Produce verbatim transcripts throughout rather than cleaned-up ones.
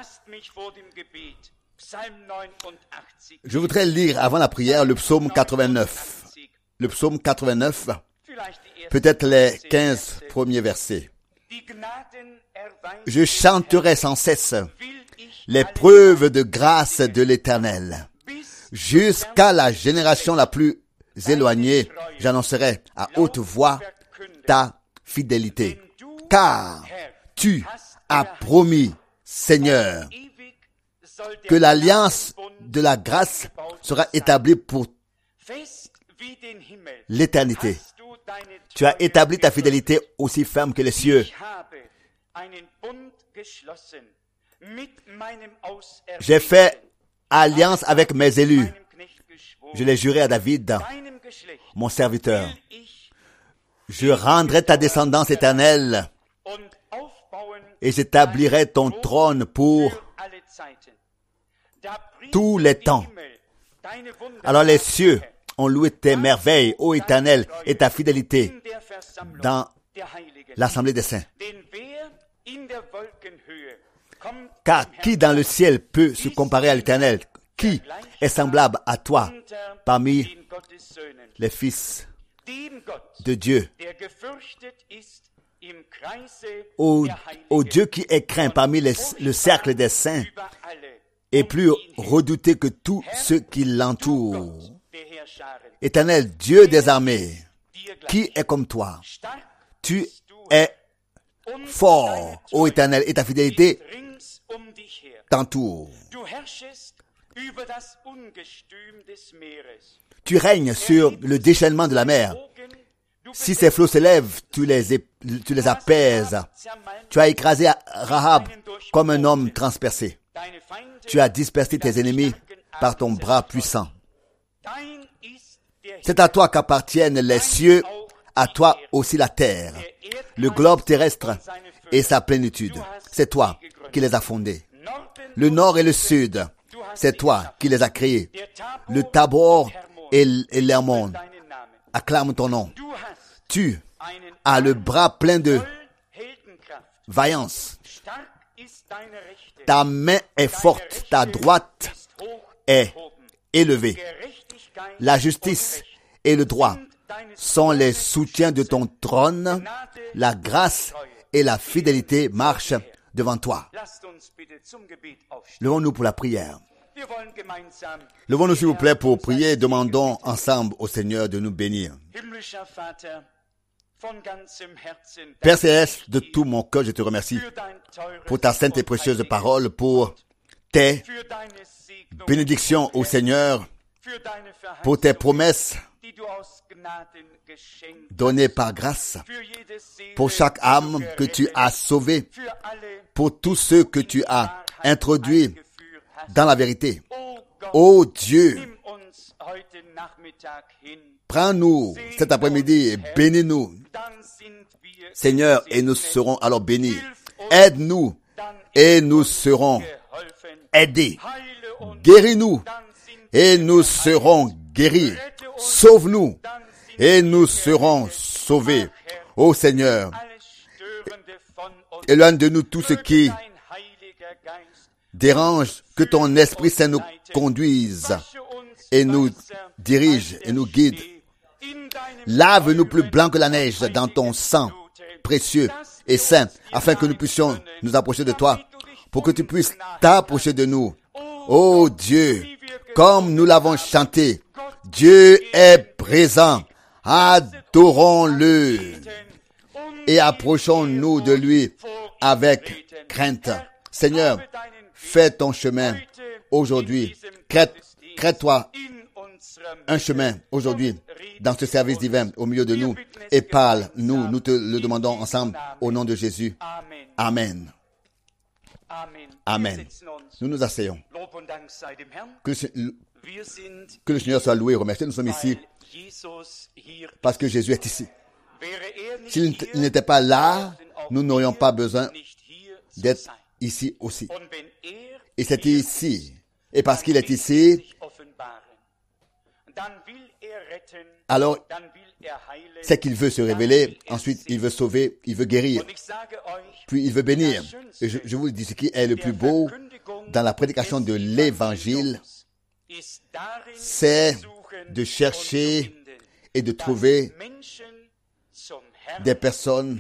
Je voudrais lire avant la prière le psaume quatre-vingt-neuf. Le psaume quatre-vingt-neuf, peut-être les quinze premiers versets. Je chanterai sans cesse les preuves de grâce de l'Éternel. Jusqu'à la génération la plus éloignée, j'annoncerai à haute voix ta fidélité. Car tu as promis, Seigneur, que l'alliance de la grâce sera établie pour l'éternité. Tu as établi ta fidélité aussi ferme que les cieux. J'ai fait alliance avec mes élus. Je l'ai juré à David, mon serviteur. Je rendrai ta descendance éternelle et j'établirai ton trône pour tous les temps. Alors les cieux ont loué tes merveilles, ô Éternel, et ta fidélité dans l'assemblée des saints. Car qui dans le ciel peut se comparer à l'Éternel? Qui est semblable à toi parmi les fils de Dieu? Ô, ô Dieu qui est craint parmi les, le cercle des saints et plus redouté que tous ceux qui l'entourent. Éternel, Dieu des armées, qui est comme toi? Tu es fort, ô Éternel, et ta fidélité t'entoure. Tu règnes sur le déchaînement de la mer. Si ces flots s'élèvent, tu les, tu les apaises. Tu as écrasé Rahab comme un homme transpercé. Tu as dispersé tes ennemis par ton bras puissant. C'est à toi qu'appartiennent les cieux, à toi aussi la terre, le globe terrestre et sa plénitude. C'est toi qui les as fondés. Le nord et le sud, c'est toi qui les as créés. Le Tabor et l'Hermon acclament ton nom. Tu as le bras plein de vaillance. Ta main est forte, ta droite est élevée. La justice et le droit sont les soutiens de ton trône. La grâce et la fidélité marchent devant toi. Levons-nous pour la prière. Levons-nous s'il vous plaît pour prier. Demandons ensemble au Seigneur de nous bénir. Père Céleste, de tout mon cœur, je te remercie pour ta sainte et précieuse parole, pour tes bénédictions au Seigneur, pour tes promesses données par grâce, pour chaque âme que tu as sauvée, pour tous ceux que tu as introduits dans la vérité. Ô Dieu, prends-nous cet après-midi et bénis-nous, Seigneur, et nous serons alors bénis. Aide-nous et nous serons aidés. Guéris-nous et nous serons guéris. Sauve-nous et nous serons sauvés. Ô Seigneur, éloigne de nous tout ce qui dérange, que ton Esprit Saint nous conduise et nous dirige et nous guide. Lave-nous plus blanc que la neige dans ton sang précieux et saint, afin que nous puissions nous approcher de toi, pour que tu puisses t'approcher de nous. Ô Dieu, comme nous l'avons chanté, Dieu est présent. Adorons-le et approchons-nous de lui avec crainte. Seigneur, fais ton chemin aujourd'hui. Crête, crête-toi un chemin aujourd'hui dans ce service divin au milieu de nous et parle-nous. Nous te le demandons ensemble au nom de Jésus. Amen. Amen. Nous nous asseyons. Que le, que le Seigneur soit loué et remercié. Nous sommes ici parce que Jésus est ici. S'il n'était pas là, nous n'aurions pas besoin d'être ici aussi. Et c'est ici. Et parce qu'il est ici, alors c'est qu'il veut se révéler, ensuite il veut sauver, il veut guérir, puis il veut bénir. Et je, je vous dis ce qui est le plus beau, dans la prédication de l'Évangile, c'est de chercher et de trouver des personnes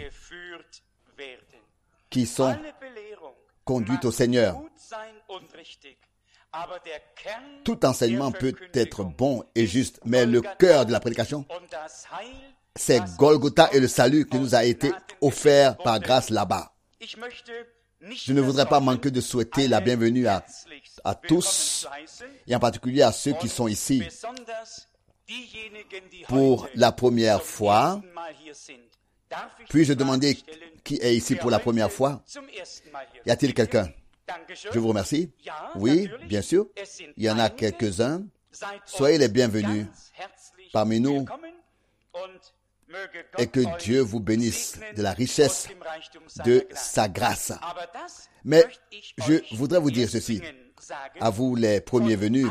qui sont conduites au Seigneur. Tout enseignement peut être bon et juste, mais le cœur de la prédication, c'est Golgotha et le salut qui nous a été offert par grâce là-bas. Je ne voudrais pas manquer de souhaiter la bienvenue à, à tous, et en particulier à ceux qui sont ici pour la première fois. Puis-je demander qui est ici pour la première fois? Y a-t-il quelqu'un? Je vous remercie. Oui, bien sûr. Il y en a quelques-uns. Soyez les bienvenus parmi nous et que Dieu vous bénisse de la richesse de sa grâce. Mais je voudrais vous dire ceci, à vous les premiers venus.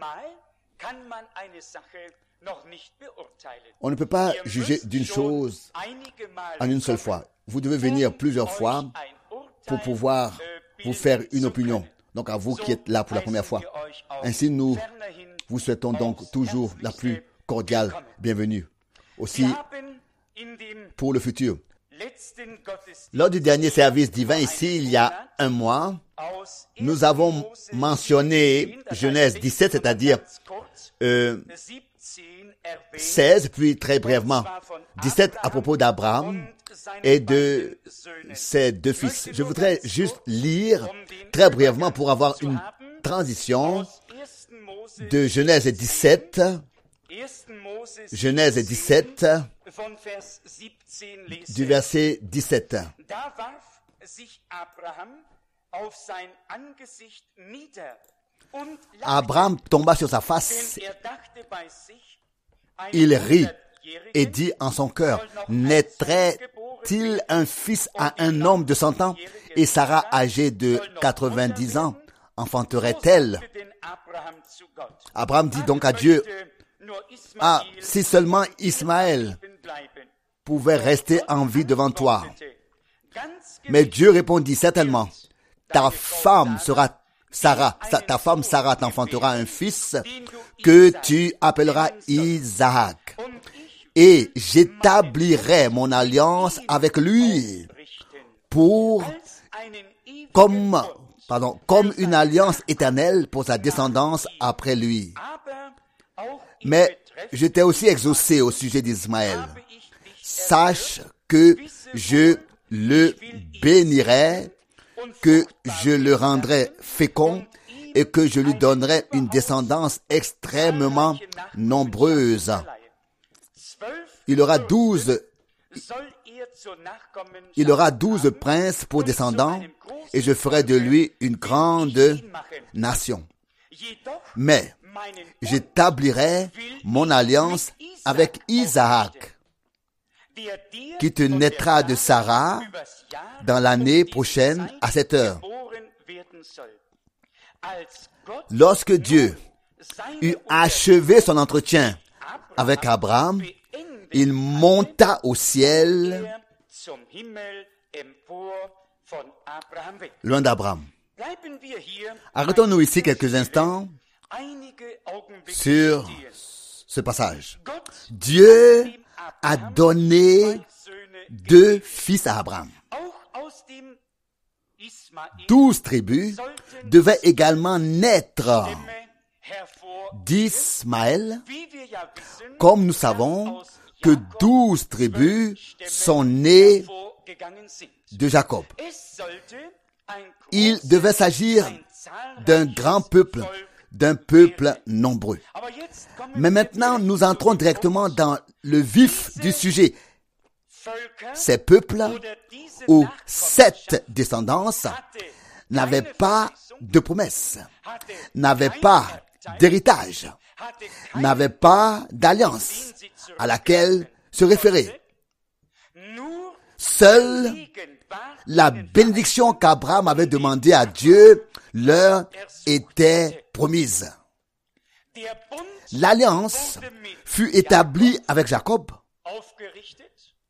On ne peut pas juger d'une chose en une seule fois. Vous devez venir plusieurs fois pour pouvoir vous faire une opinion. Donc à vous qui êtes là pour la première fois. Ainsi, nous vous souhaitons donc toujours la plus cordiale bienvenue. Aussi pour le futur. Lors du dernier service divin ici, il y a un mois, nous avons mentionné Genèse dix-sept, c'est-à-dire euh, seize, puis très brièvement dix-sept à propos d'Abraham et de ses deux fils. Je voudrais juste lire très brièvement pour avoir une transition de Genèse dix-sept, Genèse dix-sept, du verset dix-sept. Abraham tomba sur sa face, il rit et dit en son cœur, naîtrait-il un fils à un homme de cent ans et Sarah âgée de quatre-vingt-dix ans, enfanterait-elle? Abraham dit donc à Dieu, ah, si seulement Ismaël pouvait rester en vie devant toi. Mais Dieu répondit, certainement, ta femme sera Sarah, ta femme Sarah t'enfantera un fils que tu appelleras Isaac. Et j'établirai mon alliance avec lui pour, comme, pardon, comme une alliance éternelle pour sa descendance après lui. Mais j'étais aussi exaucé au sujet d'Ismaël. Sache que je le bénirai, que je le rendrai fécond et que je lui donnerai une descendance extrêmement nombreuse. Il aura douze, il aura douze princes pour descendants et je ferai de lui une grande nation. Mais j'établirai mon alliance avec Isaac, qui te naîtra de Sarah dans l'année prochaine à cette heure. Lorsque Dieu eut achevé son entretien avec Abraham, il monta au ciel loin d'Abraham. Arrêtons-nous ici quelques instants sur ce passage. Dieu a donné deux fils à Abraham. Douze tribus devaient également naître d'Ismaël, comme nous savons que douze tribus sont nées de Jacob. Il devait s'agir d'un grand peuple, d'un peuple nombreux. Mais maintenant, nous entrons directement dans le vif du sujet. Ces peuples, ou cette descendance, n'avaient pas de promesse, n'avaient pas d'héritage, n'avaient pas d'alliance à laquelle se référer. Seule la bénédiction qu'Abraham avait demandée à Dieu leur était promise. L'alliance fut établie avec Jacob.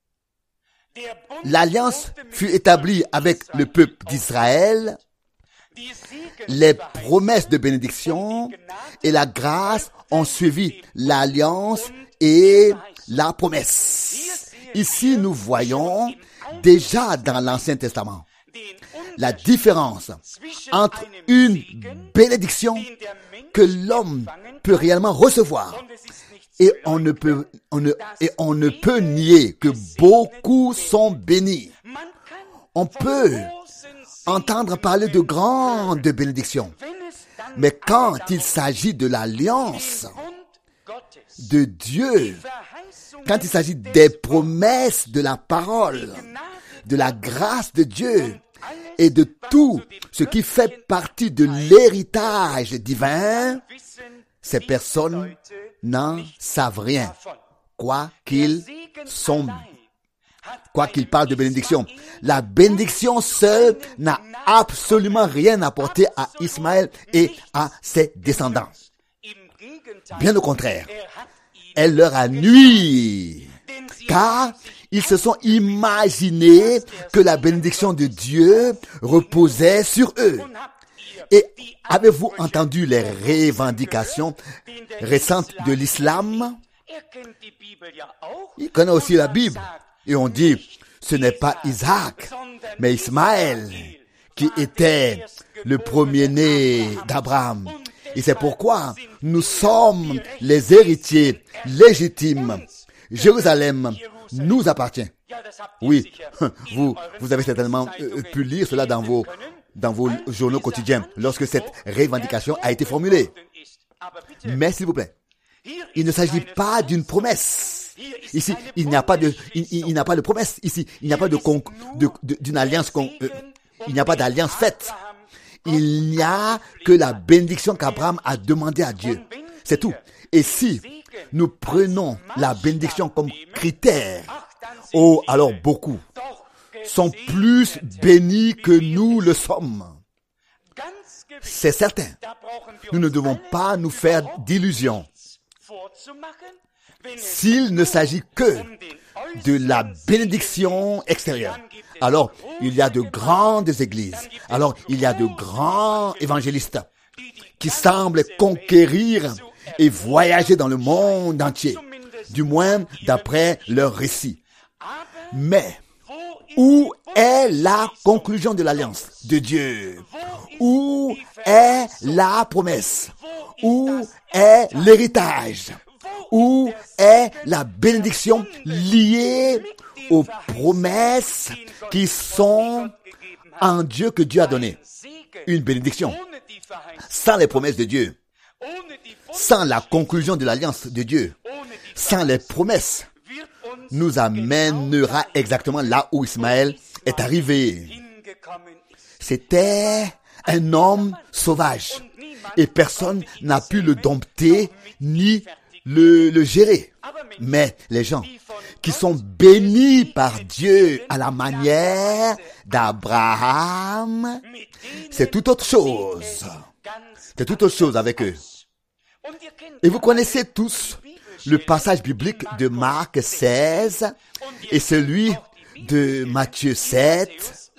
L'alliance fut établie avec le peuple d'Israël. Les promesses de bénédiction et la grâce ont suivi l'alliance et la promesse. Ici, nous voyons déjà dans l'Ancien Testament la différence entre une bénédiction que l'homme peut réellement recevoir et on ne peut, on ne, et on ne peut nier que beaucoup sont bénis. On peut entendre parler de grandes bénédictions, mais quand il s'agit de l'alliance de Dieu, quand il s'agit des promesses de la parole, de la grâce de Dieu et de tout ce qui fait partie de l'héritage divin, ces personnes n'en savent rien, quoi qu'ils sont, quoi qu'ils parlent de bénédiction. La bénédiction seule n'a absolument rien apporté à Ismaël et à ses descendants. Bien au contraire, elle leur a nui, car ils se sont imaginés que la bénédiction de Dieu reposait sur eux. Et avez-vous entendu les revendications récentes de l'islam? Il connaît aussi la Bible. Et on dit, ce n'est pas Isaac, mais Ismaël qui était le premier-né d'Abraham. Et c'est pourquoi nous sommes les héritiers légitimes. Jérusalem nous appartient. Oui, vous, vous avez certainement pu lire cela dans vos, dans vos journaux quotidiens lorsque cette revendication a été formulée. Mais s'il vous plaît, il ne s'agit pas d'une promesse. Ici, il n'y a pas de, il, il, il n'y a pas de promesse. Ici, il n'y a pas de, con, de, de d'une alliance, con, euh, il n'y a pas d'alliance faite. Il n'y a que la bénédiction qu'Abraham a demandé à Dieu. C'est tout. Et si nous prenons la bénédiction comme critère, oh, alors beaucoup sont plus bénis que nous le sommes. C'est certain. Nous ne devons pas nous faire d'illusions. S'il ne s'agit que de la bénédiction extérieure, alors il y a de grandes églises, alors il y a de grands évangélistes qui semblent conquérir et voyager dans le monde entier, du moins d'après leur récit. Mais où est la conclusion de l'alliance de Dieu? Où est la promesse? Où est l'héritage? Où est la bénédiction liée aux promesses qui sont en Dieu que Dieu a donné? Une bénédiction. Sans les promesses de Dieu, sans la conclusion de l'alliance de Dieu, sans les promesses, nous amènera exactement là où Ismaël est arrivé. C'était un homme sauvage et personne n'a pu le dompter ni le, le gérer. Mais les gens qui sont bénis par Dieu à la manière d'Abraham, c'est tout autre chose. C'est tout autre chose avec eux. Et vous connaissez tous le passage biblique de Marc seize et celui de Matthieu sept.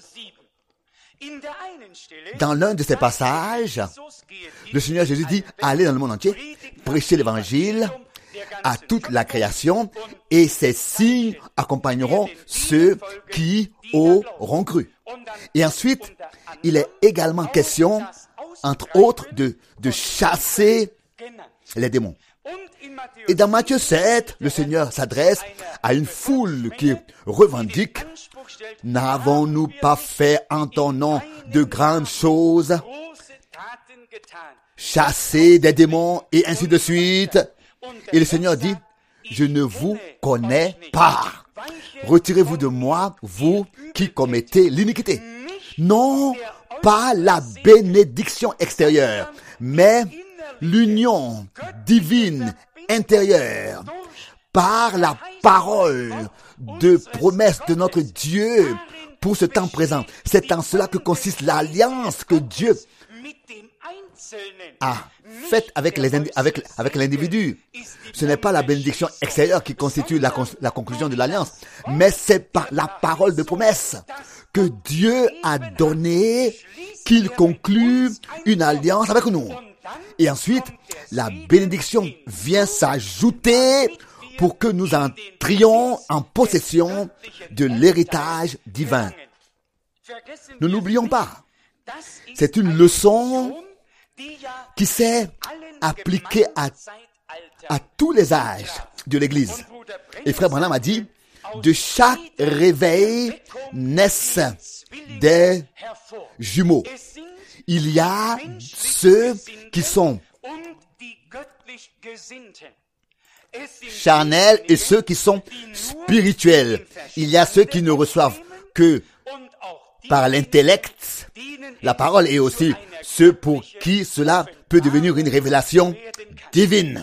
Dans l'un de ces passages, le Seigneur Jésus dit, allez dans le monde entier, prêchez l'évangile à toute la création et ces signes accompagneront ceux qui auront cru. Et ensuite, il est également question, entre autres, de, de chasser les démons. Et dans Matthieu sept, le Seigneur s'adresse à une foule qui revendique, n'avons-nous pas fait en ton nom de grandes choses, chasser des démons et ainsi de suite. Et le Seigneur dit, je ne vous connais pas. Retirez-vous de moi, vous qui commettez l'iniquité. Non, pas la bénédiction extérieure, mais l'union divine intérieure par la parole de promesse de notre Dieu pour ce temps présent. C'est en cela que consiste l'alliance que Dieu a faite avec, les, avec, avec l'individu. Ce n'est pas la bénédiction extérieure qui constitue la, la conclusion de l'alliance, mais c'est par la parole de promesse que Dieu a donné qu'il conclut une alliance avec nous. Et ensuite, la bénédiction vient s'ajouter pour que nous entrions en possession de l'héritage divin. Ne n'oublions pas, c'est une leçon qui s'est appliquée à, à tous les âges de l'Église. Et Frère Branham a dit, de chaque réveil naissent des jumeaux. Il y a ceux qui sont charnels et ceux qui sont spirituels. Il y a ceux qui ne reçoivent que par l'intellect la parole et aussi ceux pour qui cela peut devenir une révélation divine.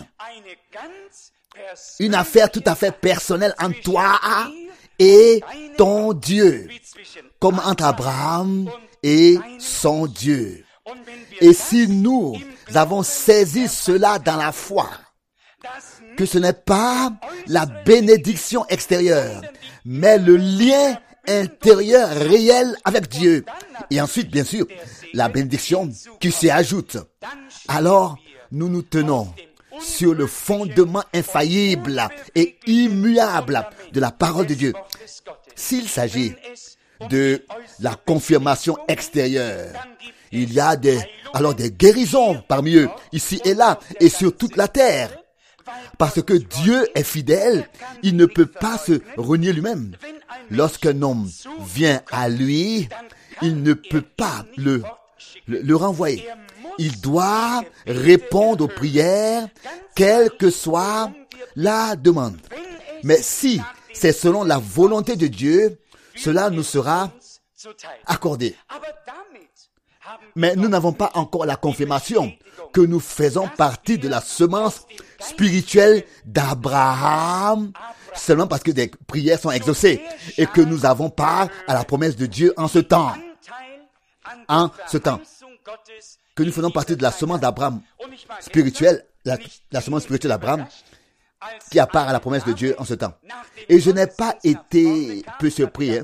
Une affaire tout à fait personnelle entre toi et ton Dieu, comme entre Abraham et son Dieu. Et si nous avons saisi cela dans la foi, que ce n'est pas la bénédiction extérieure, mais le lien intérieur réel avec Dieu. Et ensuite, bien sûr, la bénédiction qui s'y ajoute. Alors, nous nous tenons sur le fondement infaillible et immuable de la parole de Dieu. S'il s'agit de la confirmation extérieure, il y a des, alors des guérisons parmi eux, ici et là, et sur toute la terre. Parce que Dieu est fidèle, il ne peut pas se renier lui-même. Lorsqu'un homme vient à lui, il ne peut pas le, le, le renvoyer. Il doit répondre aux prières, quelle que soit la demande. Mais si c'est selon la volonté de Dieu, cela nous sera accordé. Mais nous n'avons pas encore la confirmation que nous faisons partie de la semence spirituelle d'Abraham, seulement parce que des prières sont exaucées et que nous avons part à la promesse de Dieu en ce temps. En ce temps. Que nous faisons partie de la semence d'Abraham spirituelle, la, la semence spirituelle d'Abraham, qui a part à la promesse de Dieu en ce temps. Et je n'ai pas été peu surpris, hein.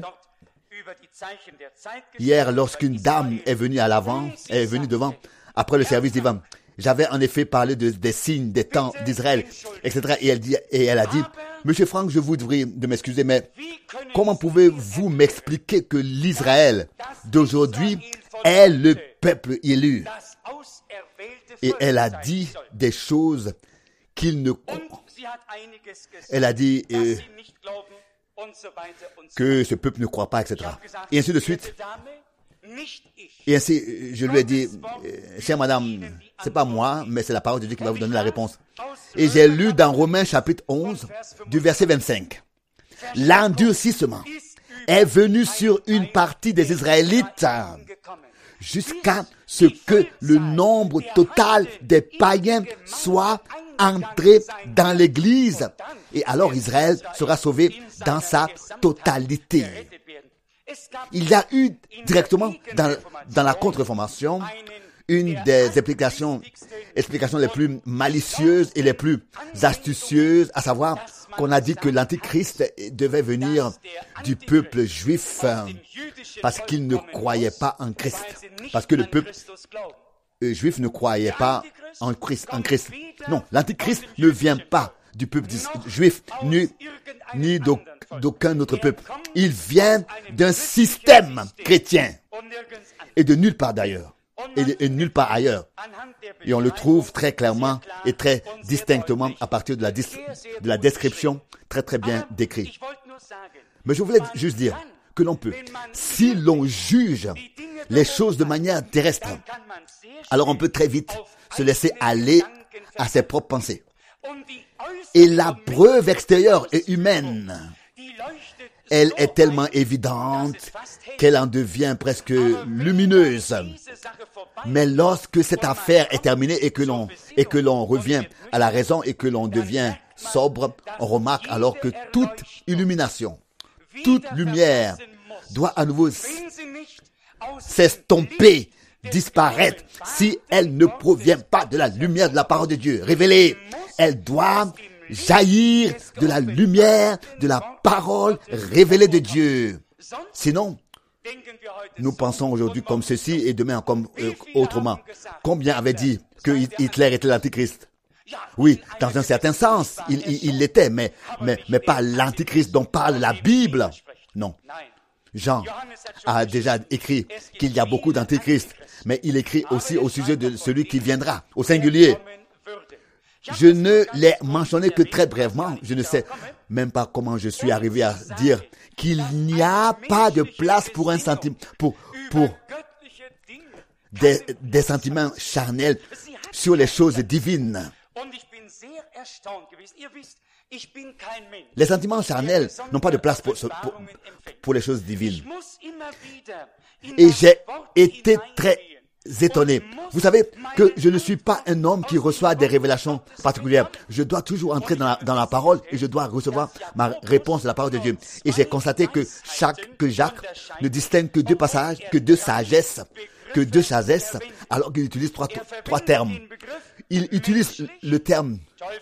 Hier, lorsqu'une dame est venue à l'avant, est venue devant, après le service divin, j'avais en effet parlé de, des signes, des temps d'Israël, et cetera. Et elle, dit, et elle a dit, Monsieur Franck, je vous devrais de m'excuser, mais comment pouvez-vous m'expliquer que l'Israël d'aujourd'hui est le peuple élu? Et elle a dit des choses qu'il ne... Elle a dit euh, que ce peuple ne croit pas, et cetera. Et ainsi de suite. Et ainsi, je lui ai dit, euh, chère madame, c'est pas moi, mais c'est la parole de Dieu qui va vous donner la réponse. Et j'ai lu dans Romains chapitre onze, du verset vingt-cinq. L'endurcissement est venu sur une partie des Israélites jusqu'à ce que le nombre total des païens soit entré dans l'Église. Et alors Israël sera sauvé dans sa totalité. Il y a eu directement dans, dans la contre-réformation une des explications, explications les plus malicieuses et les plus astucieuses, à savoir qu'on a dit que l'Antichrist devait venir du peuple juif parce qu'il ne croyait pas en Christ. Parce que le peuple juif ne croyait pas en Christ. En Christ. Non, l'Antichrist ne vient pas du peuple juif, ni, ni d'aucun autre peuple. Il vient d'un système chrétien et de nulle part d'ailleurs. Et de, et de nulle part ailleurs. Et on le trouve très clairement et très distinctement à partir de la, dis, de la description très très bien décrite. Mais je voulais juste dire que l'on peut, si l'on juge les choses de manière terrestre, alors on peut très vite se laisser aller à ses propres pensées. Et la preuve extérieure et humaine, elle est tellement évidente qu'elle en devient presque lumineuse. Mais lorsque cette affaire est terminée et que l'on, et que l'on revient à la raison et que l'on devient sobre, on remarque alors que toute illumination, toute lumière doit à nouveau s'estomper disparaître si elle ne provient pas de la lumière de la parole de Dieu révélée. Elle doit jaillir de la lumière de la parole révélée de Dieu. Sinon, nous pensons aujourd'hui comme ceci et demain comme euh, autrement. Combien avait dit que Hitler était l'antichrist? Oui, dans un certain sens, il, il, il l'était, mais, mais, mais pas l'antichrist dont parle la Bible. Non. Jean a déjà écrit qu'il y a beaucoup d'antichrists, mais il écrit aussi au sujet de celui qui viendra, au singulier. Je ne l'ai mentionné que très brièvement. Je ne sais même pas comment je suis arrivé à dire qu'il n'y a pas de place pour un sentiment, pour, pour des, des sentiments charnels sur les choses divines. Les sentiments charnels n'ont pas de place pour, pour, pour les choses divines. Et j'ai été très étonné. Vous savez que je ne suis pas un homme qui reçoit des révélations particulières. Je dois toujours entrer dans la, dans la parole et je dois recevoir ma réponse de la parole de Dieu. Et j'ai constaté que chaque, que Jacques ne distingue que deux passages, que deux sagesses, que deux sagesses, alors qu'il utilise trois, trois termes. Il utilise le terme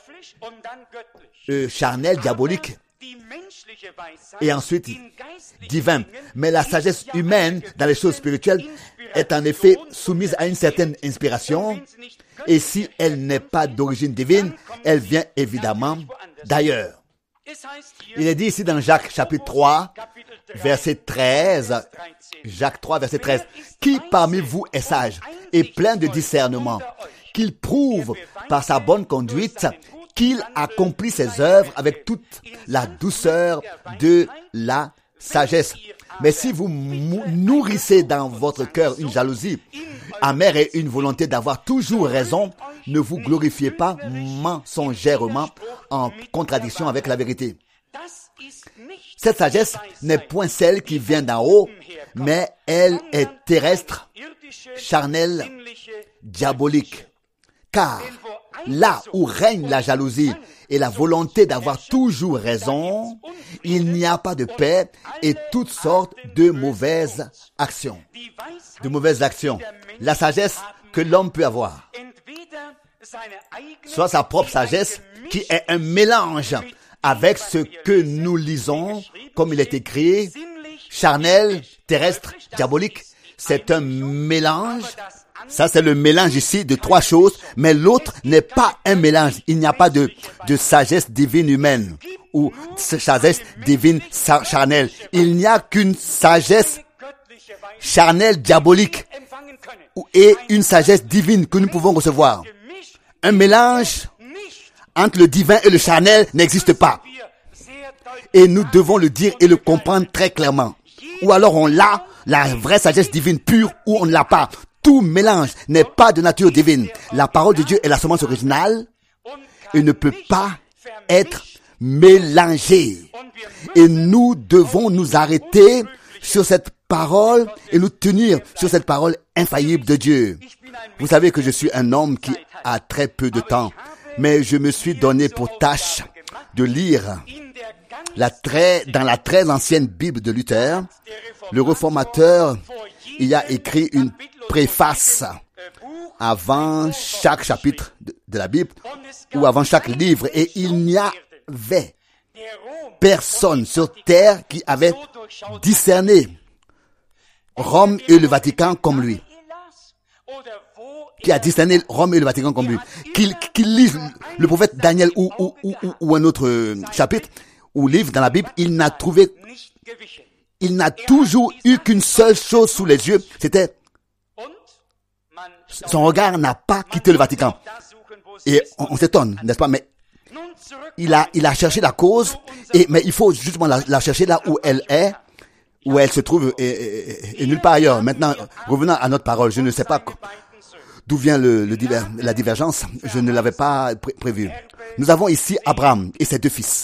euh, charnel, diabolique, et ensuite divin. Mais la sagesse humaine dans les choses spirituelles est en effet soumise à une certaine inspiration, et si elle n'est pas d'origine divine, elle vient évidemment d'ailleurs. Il est dit ici dans Jacques chapitre trois, verset treize, Jacques trois, verset treize, « Qui parmi vous est sage et plein de discernement, qu'il prouve par sa bonne conduite qu'il accomplit ses œuvres avec toute la douceur de la sagesse. Mais si vous nourrissez dans votre cœur une jalousie amère et une volonté d'avoir toujours raison, ne vous glorifiez pas mensongèrement en contradiction avec la vérité. » Cette sagesse n'est point celle qui vient d'en haut, mais elle est terrestre, charnelle, diabolique. Car là où règne la jalousie et la volonté d'avoir toujours raison, il n'y a pas de paix et toutes sortes de mauvaises actions. De mauvaises actions. La sagesse que l'homme peut avoir, soit sa propre sagesse, qui est un mélange avec ce que nous lisons, comme il est écrit, charnel, terrestre, diabolique. C'est un mélange. Ça, c'est le mélange ici de trois choses, mais l'autre n'est pas un mélange. Il n'y a pas de, de sagesse divine humaine ou sagesse divine charnelle. Il n'y a qu'une sagesse charnelle diabolique et une sagesse divine que nous pouvons recevoir. Un mélange entre le divin et le charnel n'existe pas. Et nous devons le dire et le comprendre très clairement. Ou alors on l'a, la vraie sagesse divine pure, ou on ne l'a pas. Tout mélange n'est pas de nature divine. La parole de Dieu est la semence originale et ne peut pas être mélangée. Et nous devons nous arrêter sur cette parole et nous tenir sur cette parole infaillible de Dieu. Vous savez que je suis un homme qui a très peu de temps, mais je me suis donné pour tâche de lire la très, dans la très ancienne Bible de Luther. Le réformateur y a écrit une préface avant chaque chapitre de, de la Bible ou avant chaque livre, et il n'y avait personne sur terre qui avait discerné Rome et le Vatican comme lui, qui a discerné Rome et le Vatican comme lui, qu'il qu'il lise le prophète Daniel ou, ou, ou, ou un autre chapitre ou livre dans la Bible, il n'a trouvé, il n'a toujours eu qu'une seule chose sous les yeux, c'était son regard n'a pas quitté le Vatican. Et on, on s'étonne, n'est-ce pas? Mais il a, il a cherché la cause, et, mais il faut justement la, la chercher là où elle est, où elle se trouve, et, et, et nulle part ailleurs. Maintenant, revenons à notre parole. Je ne sais pas d'où vient le, le diver, la divergence. Je ne l'avais pas pré- prévu. Nous avons ici Abraham et ses deux fils.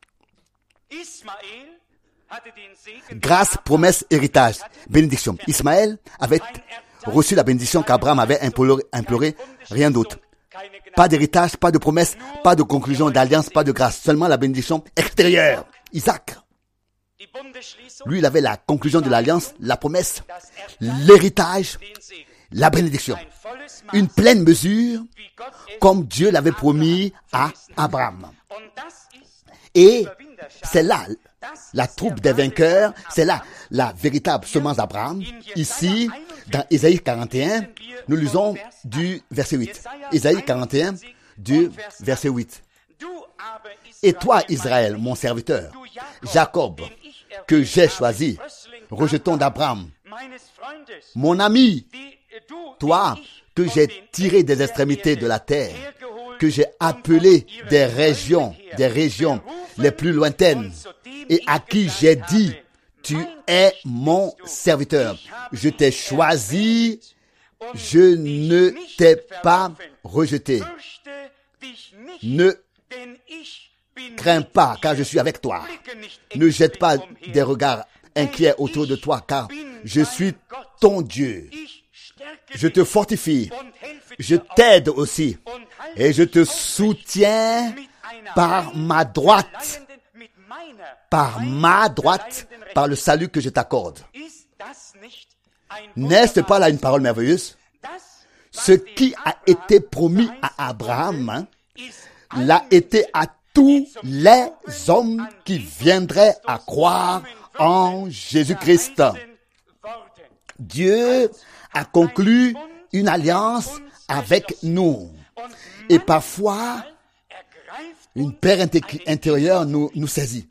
Grâce, promesse, héritage, bénédiction. Ismaël avait reçu la bénédiction qu'Abraham avait imploré, imploré, rien d'autre. Pas d'héritage, pas de promesse, pas de conclusion d'alliance, pas de grâce. Seulement la bénédiction extérieure. Isaac. Lui, il avait la conclusion de l'alliance, la promesse, l'héritage la bénédiction, une pleine mesure, comme Dieu l'avait promis à Abraham. Et c'est là la troupe des vainqueurs, c'est là la véritable semence d'Abraham. Ici, dans Ésaïe quarante et un, nous lisons du verset huit. Ésaïe quarante et un, du verset huit. Et toi, Israël, mon serviteur, Jacob, que j'ai choisi, rejeton d'Abraham, mon ami, toi, que j'ai tiré des extrémités de la terre, que j'ai appelé des régions, des régions les plus lointaines, et à qui j'ai dit, tu es mon serviteur. Je t'ai choisi, je ne t'ai pas rejeté. Ne crains pas, car je suis avec toi. Ne jette pas des regards inquiets autour de toi, car je suis ton Dieu. Je te fortifie, je t'aide aussi, et je te soutiens par ma droite, par ma droite, par le salut que je t'accorde. N'est-ce pas là une parole merveilleuse? Ce qui a été promis à Abraham, hein, l'a été à tous les hommes qui viendraient à croire en Jésus-Christ. Dieu a conclu une alliance avec nous. Et parfois, une peur intérieure nous, nous saisit.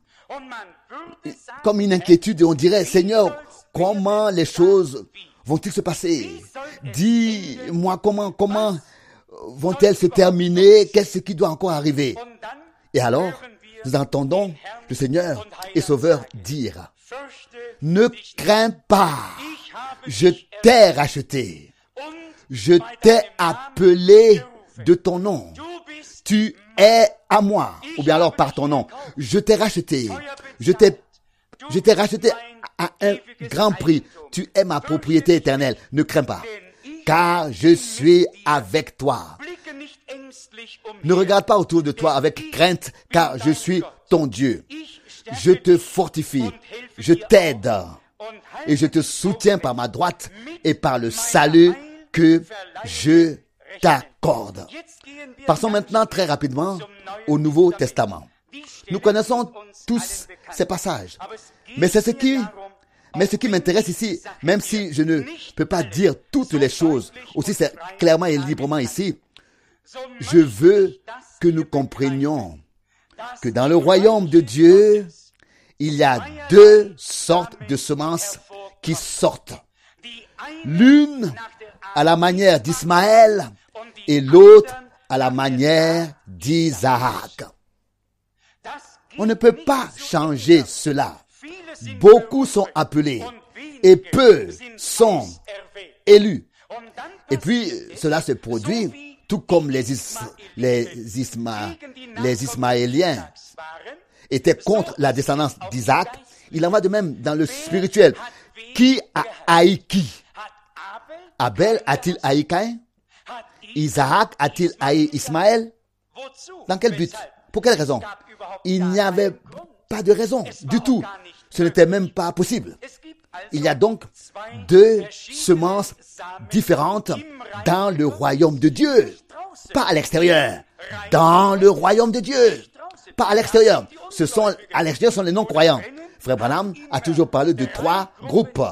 Comme une inquiétude, on dirait, Seigneur, comment les choses vont-ils se passer? Dis-moi comment, comment vont-elles se terminer? Qu'est-ce qui doit encore arriver? Et alors, nous entendons le Seigneur et Sauveur dire, ne crains pas, je t'ai racheté, je t'ai appelé de ton nom, tu es à moi, ou bien alors par ton nom, je t'ai racheté, je t'ai, je t'ai racheté à un grand prix, tu es ma propriété éternelle, ne crains pas, car je suis avec toi. Ne regarde pas autour de toi avec crainte, car je suis ton Dieu. Je te fortifie, je t'aide et je te soutiens par ma droite et par le salut que je t'accorde. Passons maintenant très rapidement au Nouveau Testament. Nous connaissons tous ces passages, mais c'est ce qui, mais ce qui m'intéresse ici, même si je ne peux pas dire toutes les choses, aussi c'est clairement et librement ici, je veux que nous comprenions que dans le royaume de Dieu, il y a deux sortes de semences qui sortent. L'une à la manière d'Ismaël et l'autre à la manière d'Isaac. On ne peut pas changer cela. Beaucoup sont appelés et peu sont élus. Et puis, cela se produit tout comme les, Is- les, Isma- les Ismaéliens étaient contre la descendance d'Isaac. Il en va de même dans le spirituel. Qui a haï qui? Abel a-t-il haï Caïn? Isaac a-t-il haï Ismaël? Dans quel but? Pour quelle raison? Il n'y avait pas de raison du tout. Ce n'était même pas possible. Il y a donc deux semences différentes dans le royaume de Dieu. Pas à l'extérieur. Dans le royaume de Dieu. Pas à l'extérieur. Ce sont, à l'extérieur sont les non-croyants. Frère Branham a toujours parlé de trois groupes.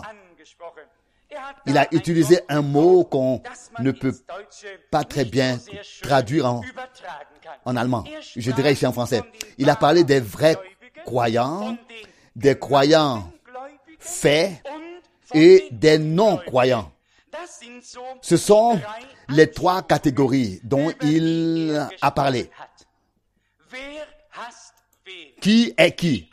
Il a utilisé un mot qu'on ne peut pas très bien traduire en, en allemand. Je dirais ici en français. Il a parlé des vrais croyants, des croyants faits et des non-croyants. Ce sont les trois catégories dont il a parlé. Qui est qui?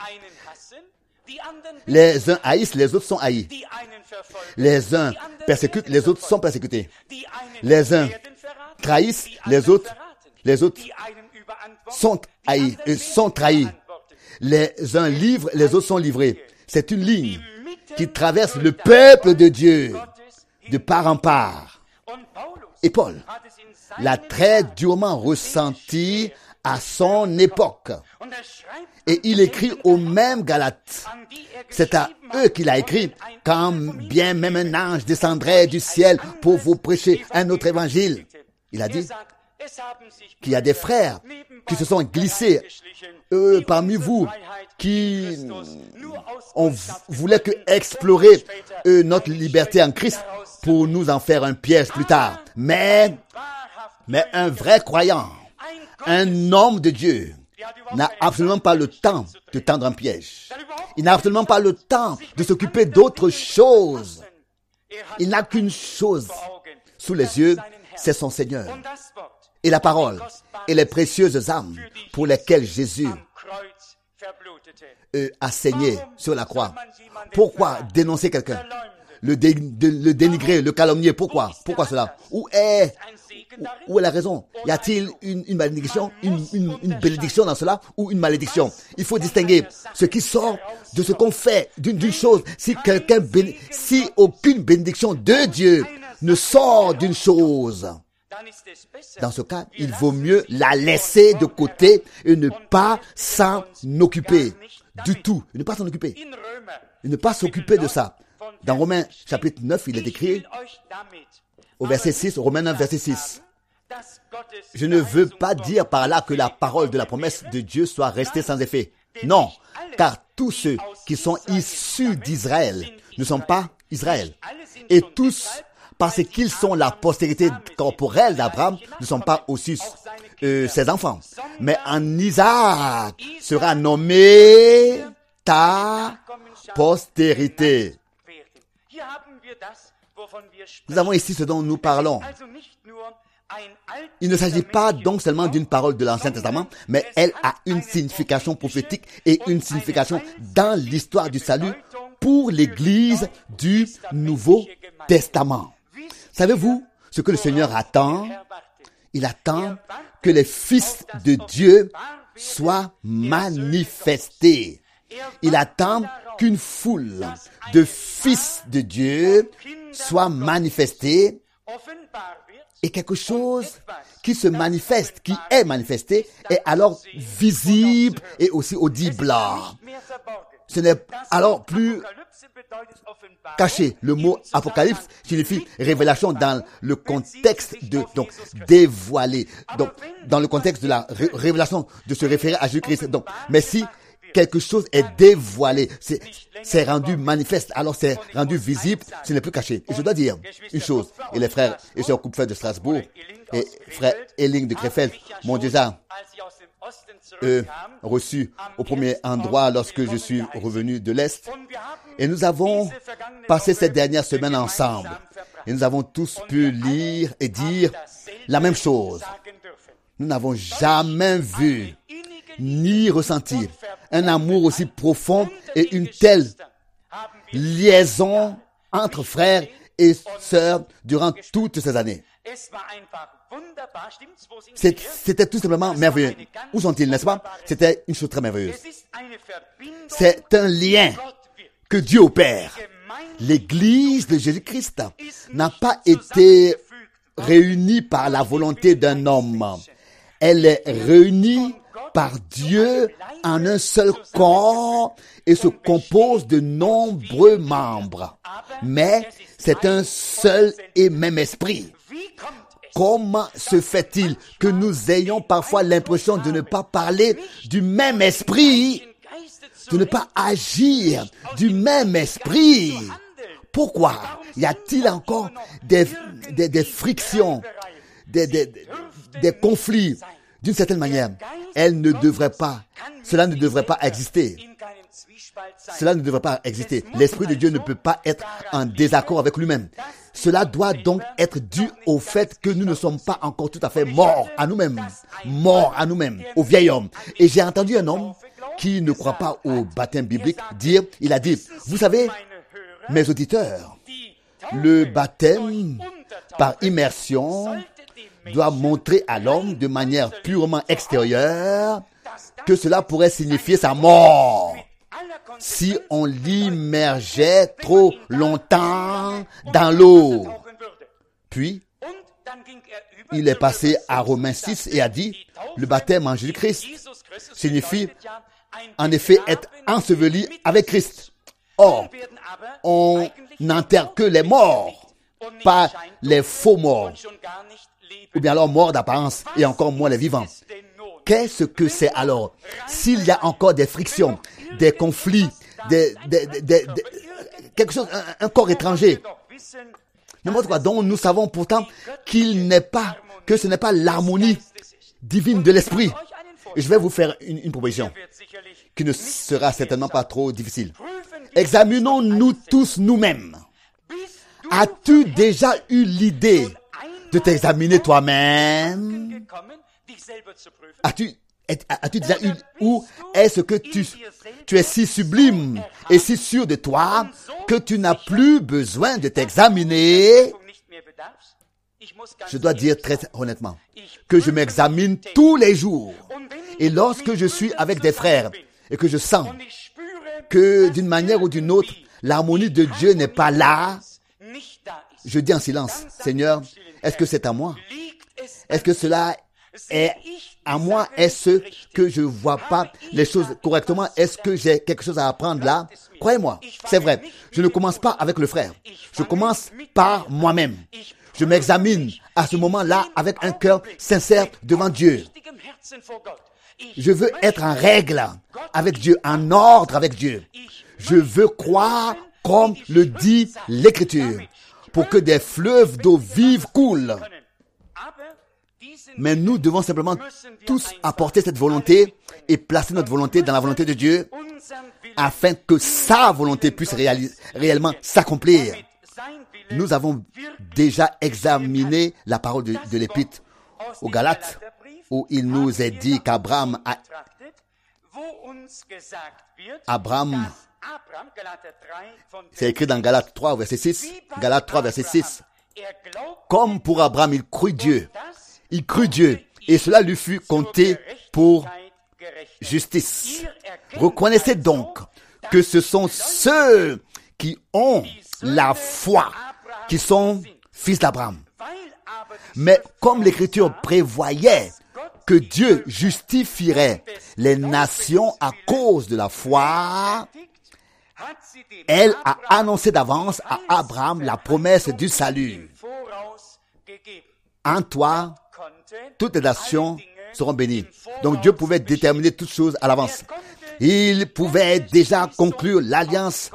Les uns haïssent, les autres sont haïs. Les uns persécutent, les autres sont persécutés. Les uns trahissent, les autres, les autres sont haïs, euh, sont trahis. Les uns livrent, les autres sont livrés. C'est une ligne qui traverse le peuple de Dieu de part en part. Et Paul l'a très durement ressenti à son époque. Et il écrit aux mêmes Galates. C'est à eux qu'il a écrit, quand bien même un ange descendrait du ciel pour vous prêcher un autre évangile. Il a dit qu'il y a des frères qui se sont glissés euh, parmi vous, qui on voulait que explorer euh, notre liberté en Christ pour nous en faire un piège plus tard. Mais, mais un vrai croyant, un homme de Dieu, n'a absolument pas le temps de tendre un piège. Il n'a absolument pas le temps de s'occuper d'autre chose. Il n'a qu'une chose sous les yeux, c'est son Seigneur. Et la parole et les précieuses âmes pour lesquelles Jésus euh, a saigné sur la croix. Pourquoi dénoncer quelqu'un? Le, dé, de, le dénigrer, le calomnier, pourquoi? Pourquoi cela? Où est, où, où est la raison? Y a-t-il une, une malédiction, une, une, une bénédiction dans cela ou une malédiction? Il faut distinguer ce qui sort de ce qu'on fait d'une, d'une chose. Si quelqu'un, béné, si aucune bénédiction de Dieu ne sort d'une chose, dans ce cas, il vaut mieux la laisser de côté et ne pas s'en occuper du tout. Ne pas s'en occuper. Et ne pas s'occuper de ça. Dans Romains chapitre neuf, il est écrit au verset six, Romains neuf, verset six. Je ne veux pas dire par là que la parole de la promesse de Dieu soit restée sans effet. Non, car tous ceux qui sont issus d'Israël ne sont pas Israël. Et tous, parce qu'ils sont la postérité corporelle d'Abraham, ne sont pas aussi euh, ses enfants. Mais en Isaac sera nommé ta postérité. Nous avons ici ce dont nous parlons. Il ne s'agit pas donc seulement d'une parole de l'Ancien Testament, mais elle a une signification prophétique et une signification dans l'histoire du salut pour l'Église du Nouveau Testament. Savez-vous ce que le Seigneur attend? Il attend que les fils de Dieu soient manifestés. Il attend qu'une foule de fils de Dieu soit manifestée et quelque chose qui se manifeste, qui est manifesté, est alors visible et aussi audible. Ce n'est alors plus caché. Le mot apocalypse signifie révélation dans le contexte de, donc, dévoiler. Donc, dans le contexte de la ré- révélation, de se référer à Jésus-Christ. Donc, mais si quelque chose est dévoilé, c'est, c'est rendu manifeste, alors c'est rendu visible, ce n'est plus caché. Et je dois dire une chose, et les frères et sœurs Kupfer de Strasbourg, et frère Elling de Krefeld m'ont déjà euh, reçu au premier endroit lorsque je suis revenu de l'Est. Et nous avons passé cette dernière semaine ensemble. Et nous avons tous pu lire et dire la même chose. Nous n'avons jamais vu ni ressenti un amour aussi profond et une telle liaison entre frères et sœurs durant toutes ces années. C'est, c'était tout simplement merveilleux. Où sont-ils, n'est-ce pas? C'était une chose très merveilleuse. C'est un lien que Dieu opère. L'Église de Jésus-Christ n'a pas été réunie par la volonté d'un homme. Elle est réunie par Dieu en un seul corps et se compose de nombreux membres. Mais c'est un seul et même esprit. Comment se fait-il que nous ayons parfois l'impression de ne pas parler du même esprit, de ne pas agir du même esprit? Pourquoi y a-t-il encore des, des, des frictions, des, des, des conflits? D'une certaine manière, elle ne devrait pas, cela ne devrait pas exister. Cela ne devrait pas exister. L'Esprit de Dieu ne peut pas être en désaccord avec lui-même. Cela doit donc être dû au fait que nous ne sommes pas encore tout à fait morts à nous-mêmes. Morts à nous-mêmes, au vieil homme. Et j'ai entendu un homme qui ne croit pas au baptême biblique dire, il a dit, vous savez, mes auditeurs, le baptême par immersion doit montrer à l'homme de manière purement extérieure que cela pourrait signifier sa mort si on l'immergeait trop longtemps dans l'eau. Puis, il est passé à Romains six et a dit, le baptême en Jésus-Christ signifie en effet être enseveli avec Christ. Or, on n'enterre que les morts, pas les faux morts, ou bien alors morts d'apparence, et encore moins les vivants. Qu'est-ce que c'est alors? S'il y a encore des frictions, des conflits, des, des, des, des, des, quelque chose, un, un corps étranger, n'importe quoi, dont nous savons pourtant qu'il n'est pas, que ce n'est pas l'harmonie divine de l'esprit. Et je vais vous faire une, une proposition qui ne sera certainement pas trop difficile. Examinons-nous tous nous-mêmes. As-tu déjà eu l'idée de t'examiner toi-même? As-tu, as-tu déjà eu, ou est-ce que tu, tu es si sublime et si sûr de toi que tu n'as plus besoin de t'examiner? Je dois dire très honnêtement que je m'examine tous les jours. Et lorsque je suis avec des frères et que je sens que d'une manière ou d'une autre, l'harmonie de Dieu n'est pas là, je dis en silence, Seigneur, est-ce que c'est à moi? Est-ce que cela est à moi? Est-ce que je vois pas les choses correctement? Est-ce que j'ai quelque chose à apprendre là? Croyez-moi, c'est vrai. Je ne commence pas avec le frère. Je commence par moi-même. Je m'examine à ce moment-là avec un cœur sincère devant Dieu. Je veux être en règle avec Dieu, en ordre avec Dieu. Je veux croire comme le dit l'Écriture, pour que des fleuves d'eau vive coulent. Mais nous devons simplement tous apporter cette volonté et placer notre volonté dans la volonté de Dieu, afin que sa volonté puisse réalis- réellement s'accomplir. Nous avons déjà examiné la parole de, de l'Épître aux Galates, où il nous est dit qu'Abraham a, Abraham, c'est écrit dans Galates trois, verset six, Galates trois, verset six, comme pour Abraham, il crut Dieu, il crut Dieu, et cela lui fut compté pour justice. Reconnaissez donc que ce sont ceux qui ont la foi qui sont fils d'Abraham. Mais comme l'Écriture prévoyait que Dieu justifierait les nations à cause de la foi, elle a annoncé d'avance à Abraham la promesse du salut. En toi, toutes les nations seront bénies. Donc Dieu pouvait déterminer toutes choses à l'avance. Il pouvait déjà conclure l'alliance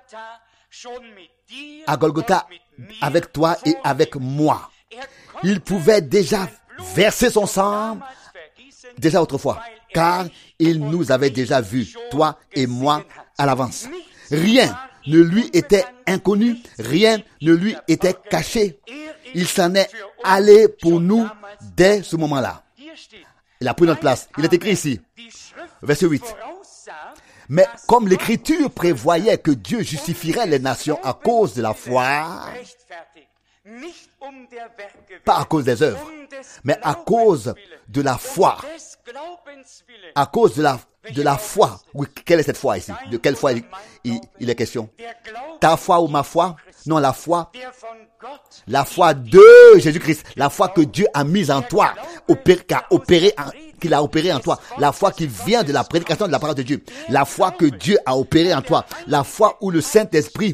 à Golgotha avec toi et avec moi. Il pouvait déjà verser son sang déjà autrefois, car il nous avait déjà vus, toi et moi, à l'avance. Rien ne lui était inconnu, rien ne lui était caché. Il s'en est allé pour nous dès ce moment-là. Il a pris notre place. Il est écrit ici, verset huit. Mais comme l'Écriture prévoyait que Dieu justifierait les nations à cause de la foi, pas à cause des œuvres, mais à cause de la foi. À cause de la, de la foi. Oui, quelle est cette foi ici? De quelle foi il, il, il est question? Ta foi ou ma foi? Non, la foi. La foi de Jésus-Christ. La foi que Dieu a mise en toi. Opéré, qu'a opéré en, qu'il a opéré en toi. La foi qui vient de la prédication de la parole de Dieu. La foi que Dieu a opérée en toi. La foi où le Saint-Esprit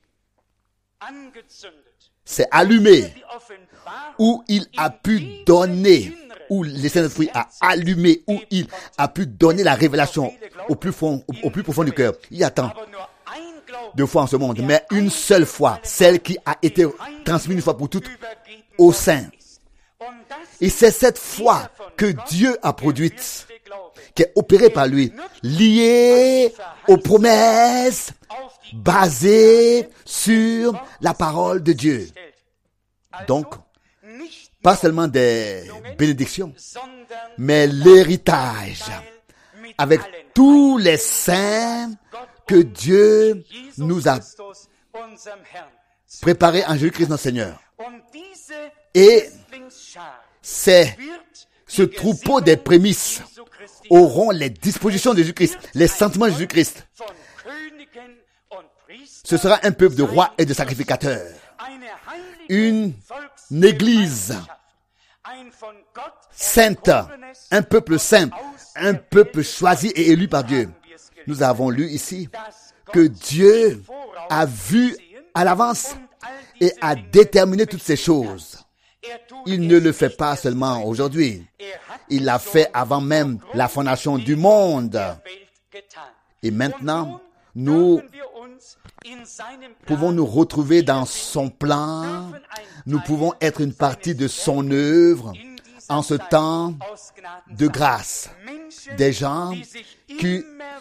s'est allumé. Où il a pu donner, où le Saint-Esprit a allumé, où il a pu donner la révélation au plus fond, au, au plus profond du cœur. Il y a tant de foi en ce monde, mais une seule foi, celle qui a été transmise une fois pour toutes au Saint. Et c'est cette foi que Dieu a produite, qui est opérée par lui, liée aux promesses, basée sur la parole de Dieu. Donc, pas seulement des bénédictions, mais l'héritage avec tous les saints que Dieu nous a préparés en Jésus-Christ notre Seigneur. Et c'est ce troupeau des prémices auront les dispositions de Jésus-Christ, les sentiments de Jésus-Christ. Ce sera un peuple de rois et de sacrificateurs. Une église sainte, un peuple saint, un peuple choisi et élu par Dieu. Nous avons lu ici que Dieu a vu à l'avance et a déterminé toutes ces choses. Il ne le fait pas seulement aujourd'hui. Il l'a fait avant même la fondation du monde. Et maintenant, nous pouvons nous retrouver dans son plan. Nous pouvons être une partie de son œuvre en ce temps de grâce. Des gens qui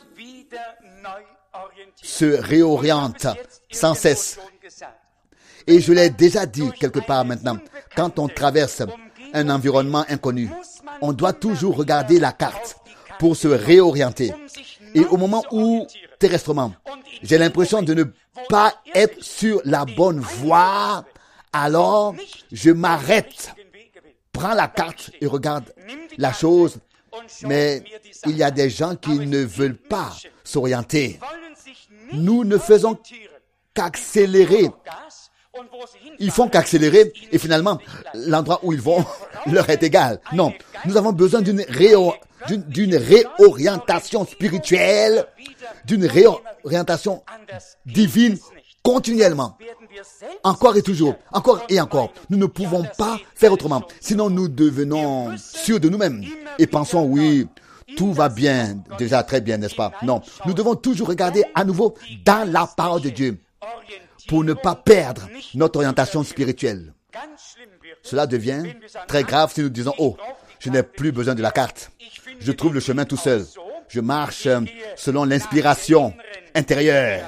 se réorientent sans cesse. Et je l'ai déjà dit quelque part maintenant, quand on traverse un environnement inconnu, on doit toujours regarder la carte pour se réorienter. Et au moment où, terrestrement, j'ai l'impression de ne pas être sur la bonne voie, alors je m'arrête, prends la carte et regarde la chose. Mais il y a des gens qui ne veulent pas s'orienter. Nous ne faisons qu'accélérer. Ils font qu'accélérer et finalement, l'endroit où ils vont leur est égal. Non, nous avons besoin d'une réo- d'une, d'une réorientation spirituelle, d'une réorientation divine continuellement. Encore et toujours, encore et encore. Nous ne pouvons pas faire autrement. Sinon, nous devenons sûrs de nous-mêmes et pensons, oui, tout va bien, déjà très bien, n'est-ce pas? Non, nous devons toujours regarder à nouveau dans la parole de Dieu pour ne pas perdre notre orientation spirituelle. Cela devient très grave si nous disons, oh, je n'ai plus besoin de la carte. Je trouve le chemin tout seul. Je marche selon l'inspiration intérieure.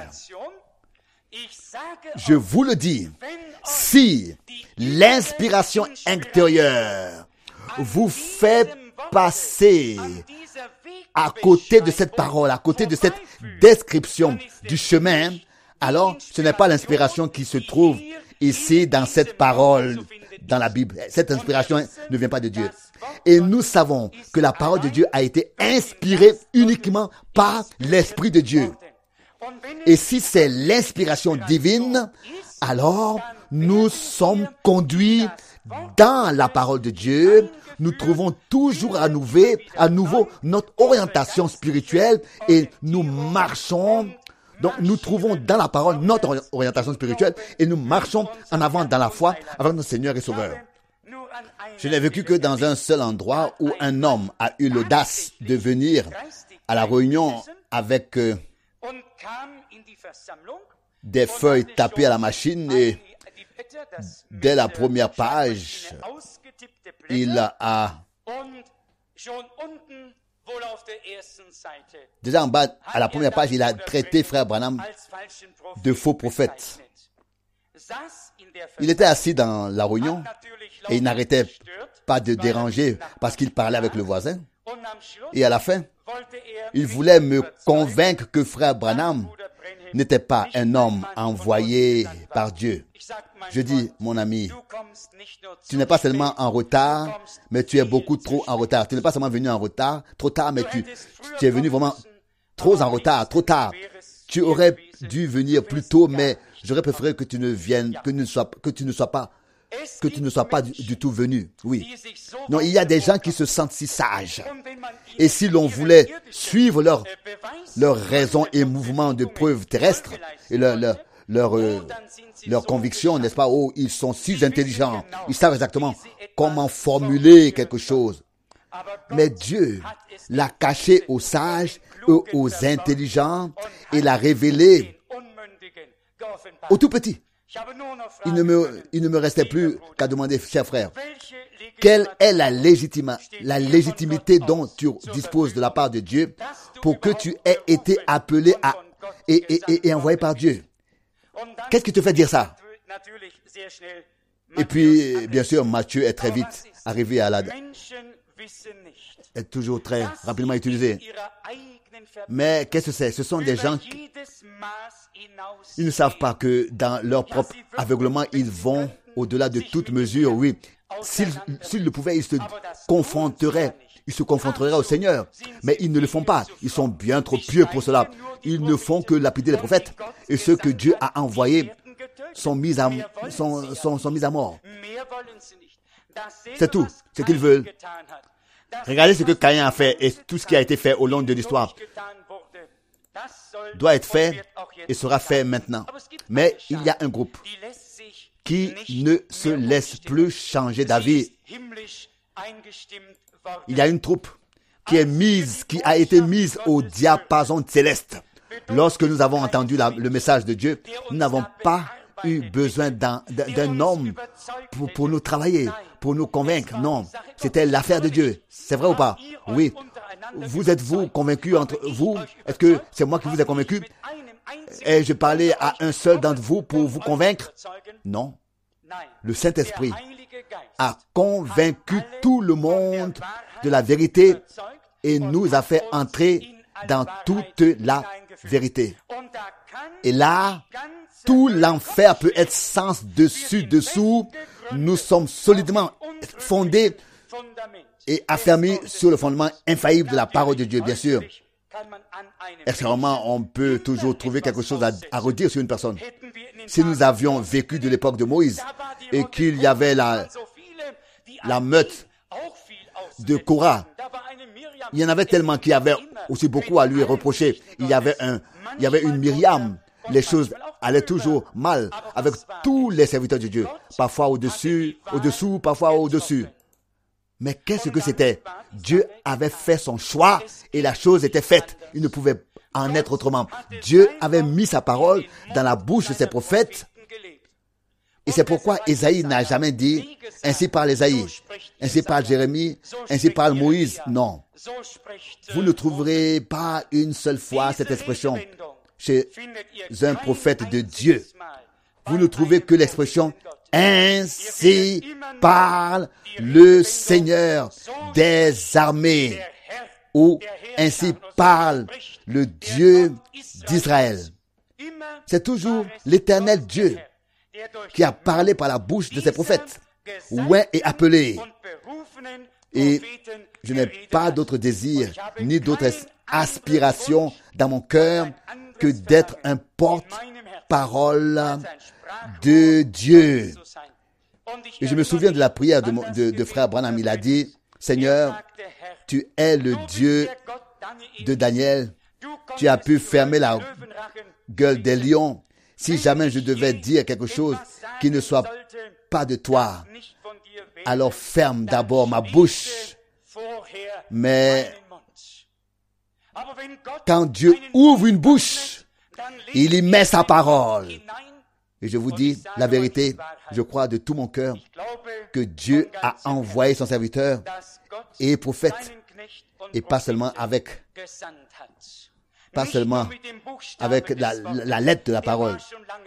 Je vous le dis, si l'inspiration intérieure vous fait passer à côté de cette parole, à côté de cette description du chemin, alors ce n'est pas l'inspiration qui se trouve ici dans cette parole, dans la Bible. Cette inspiration ne vient pas de Dieu. Et nous savons que la parole de Dieu a été inspirée uniquement par l'Esprit de Dieu. Et si c'est l'inspiration divine, alors nous sommes conduits dans la parole de Dieu. Nous trouvons toujours à nouveau, à nouveau notre orientation spirituelle et nous marchons. Donc nous trouvons dans la parole notre orientation spirituelle et nous marchons en avant dans la foi avec notre Seigneur et Sauveur. Je n'ai vécu que dans un seul endroit où un homme a eu l'audace de venir à la réunion avec euh, des feuilles tapées à la machine et dès la première page, il a déjà en bas, à la première page, il a traité frère Branham de faux prophète. Il était assis dans la réunion et il n'arrêtait pas de déranger parce qu'il parlait avec le voisin. Et à la fin, il voulait me convaincre que frère Branham n'était pas un homme envoyé par Dieu. Je dis, mon ami, tu n'es pas seulement en retard, mais tu es beaucoup trop en retard. Tu n'es pas seulement venu en retard, trop tard, mais tu, tu es venu vraiment trop en retard, trop tard. Tu aurais dû venir plus tôt, mais j'aurais préféré que tu ne viennes, que, ne sois, que tu ne sois pas, que tu ne sois pas du, du tout venu. Oui. Non, il y a des gens qui se sentent si sages. Et si l'on voulait suivre leur, leur raison et mouvement de preuve terrestre et leur, leur, leur, euh, leur conviction, n'est-ce pas? Oh, ils sont si intelligents. Ils savent exactement comment formuler quelque chose. Mais Dieu l'a caché aux sages et aux intelligents et l'a révélé aux tout petits. Il ne me, il ne me restait plus qu'à demander, cher frère, quelle est la, légitima, la légitimité dont tu disposes de la part de Dieu pour que tu aies été appelé à, et, et, et, et envoyé par Dieu? Qu'est-ce qui te fait dire ça? Et puis, bien sûr, Matthieu est très vite arrivé à la... est toujours très rapidement utilisé. Mais qu'est-ce que c'est? Ce sont des gens qui... Ils ne savent pas que dans leur propre aveuglement, ils vont au-delà de toute mesure. Oui, s'ils, s'ils le pouvaient, ils se confronteraient. Ils se confronteraient au Seigneur. Mais ils ne le font pas. Ils sont bien trop pieux pour cela. Ils ne font que lapider les prophètes. Et ceux que Dieu a envoyés sont mis à, sont, sont, sont mis à mort. C'est tout ce qu'ils veulent. Regardez ce que Caïn a fait et tout ce qui a été fait au long de l'histoire doit être fait et sera fait maintenant. Mais il y a un groupe qui ne se laisse plus changer d'avis. Il y a une troupe qui est mise, qui a été mise au diapason céleste. Lorsque nous avons entendu la, le message de Dieu, nous n'avons pas eu besoin d'un, d'un homme pour, pour nous travailler, pour nous convaincre. Non, c'était l'affaire de Dieu. C'est vrai ou pas? Oui. Vous êtes-vous convaincus entre vous? Est-ce que c'est moi qui vous ai convaincu? Et je parlais à un seul d'entre vous pour vous convaincre? Non. Le Saint-Esprit a convaincu tout le monde de la vérité et nous a fait entrer dans toute la vérité. Et là, tout l'enfer peut être sens dessus, dessous. Nous sommes solidement fondés et affermis sur le fondement infaillible de la parole de Dieu, bien sûr. Extrêmement, on peut toujours trouver quelque chose à, à redire sur une personne. Si nous avions vécu de l'époque de Moïse et qu'il y avait la, la meute de Korah, il y en avait tellement qui avaient aussi beaucoup à lui reprocher. Il y avait un, il y avait une Myriam. Les choses allaient toujours mal avec tous les serviteurs de Dieu. Parfois au-dessus, au-dessous, parfois au-dessus. Mais qu'est-ce que c'était? Dieu avait fait son choix et la chose était faite. Il ne pouvait en être autrement. Dieu avait mis sa parole dans la bouche de ses prophètes. Et c'est pourquoi Ésaïe n'a jamais dit « Ainsi parle Ésaïe, ainsi parle Jérémie, ainsi parle Moïse ». Non. Vous ne trouverez pas une seule fois cette expression chez un prophète de Dieu. Vous ne trouvez que l'expression « Ainsi parle le Seigneur des armées » ou « Ainsi parle le Dieu d'Israël ». C'est toujours l'Éternel Dieu qui a parlé par la bouche de ses prophètes, ouin et appelés. Et je n'ai pas d'autre désir, ni d'autre aspiration dans mon cœur que d'être un porte-parole de Dieu. Et je me souviens de la prière de, de, de frère Branham. Il a dit, Seigneur, tu es le Dieu de Daniel. Tu as pu fermer la gueule des lions. Si jamais je devais dire quelque chose qui ne soit pas de toi, alors ferme d'abord ma bouche. Mais quand Dieu ouvre une bouche, il y met sa parole. Et je vous dis la vérité, je crois de tout mon cœur que Dieu a envoyé son serviteur et prophète, et pas seulement avec, pas seulement avec la, la lettre de la parole.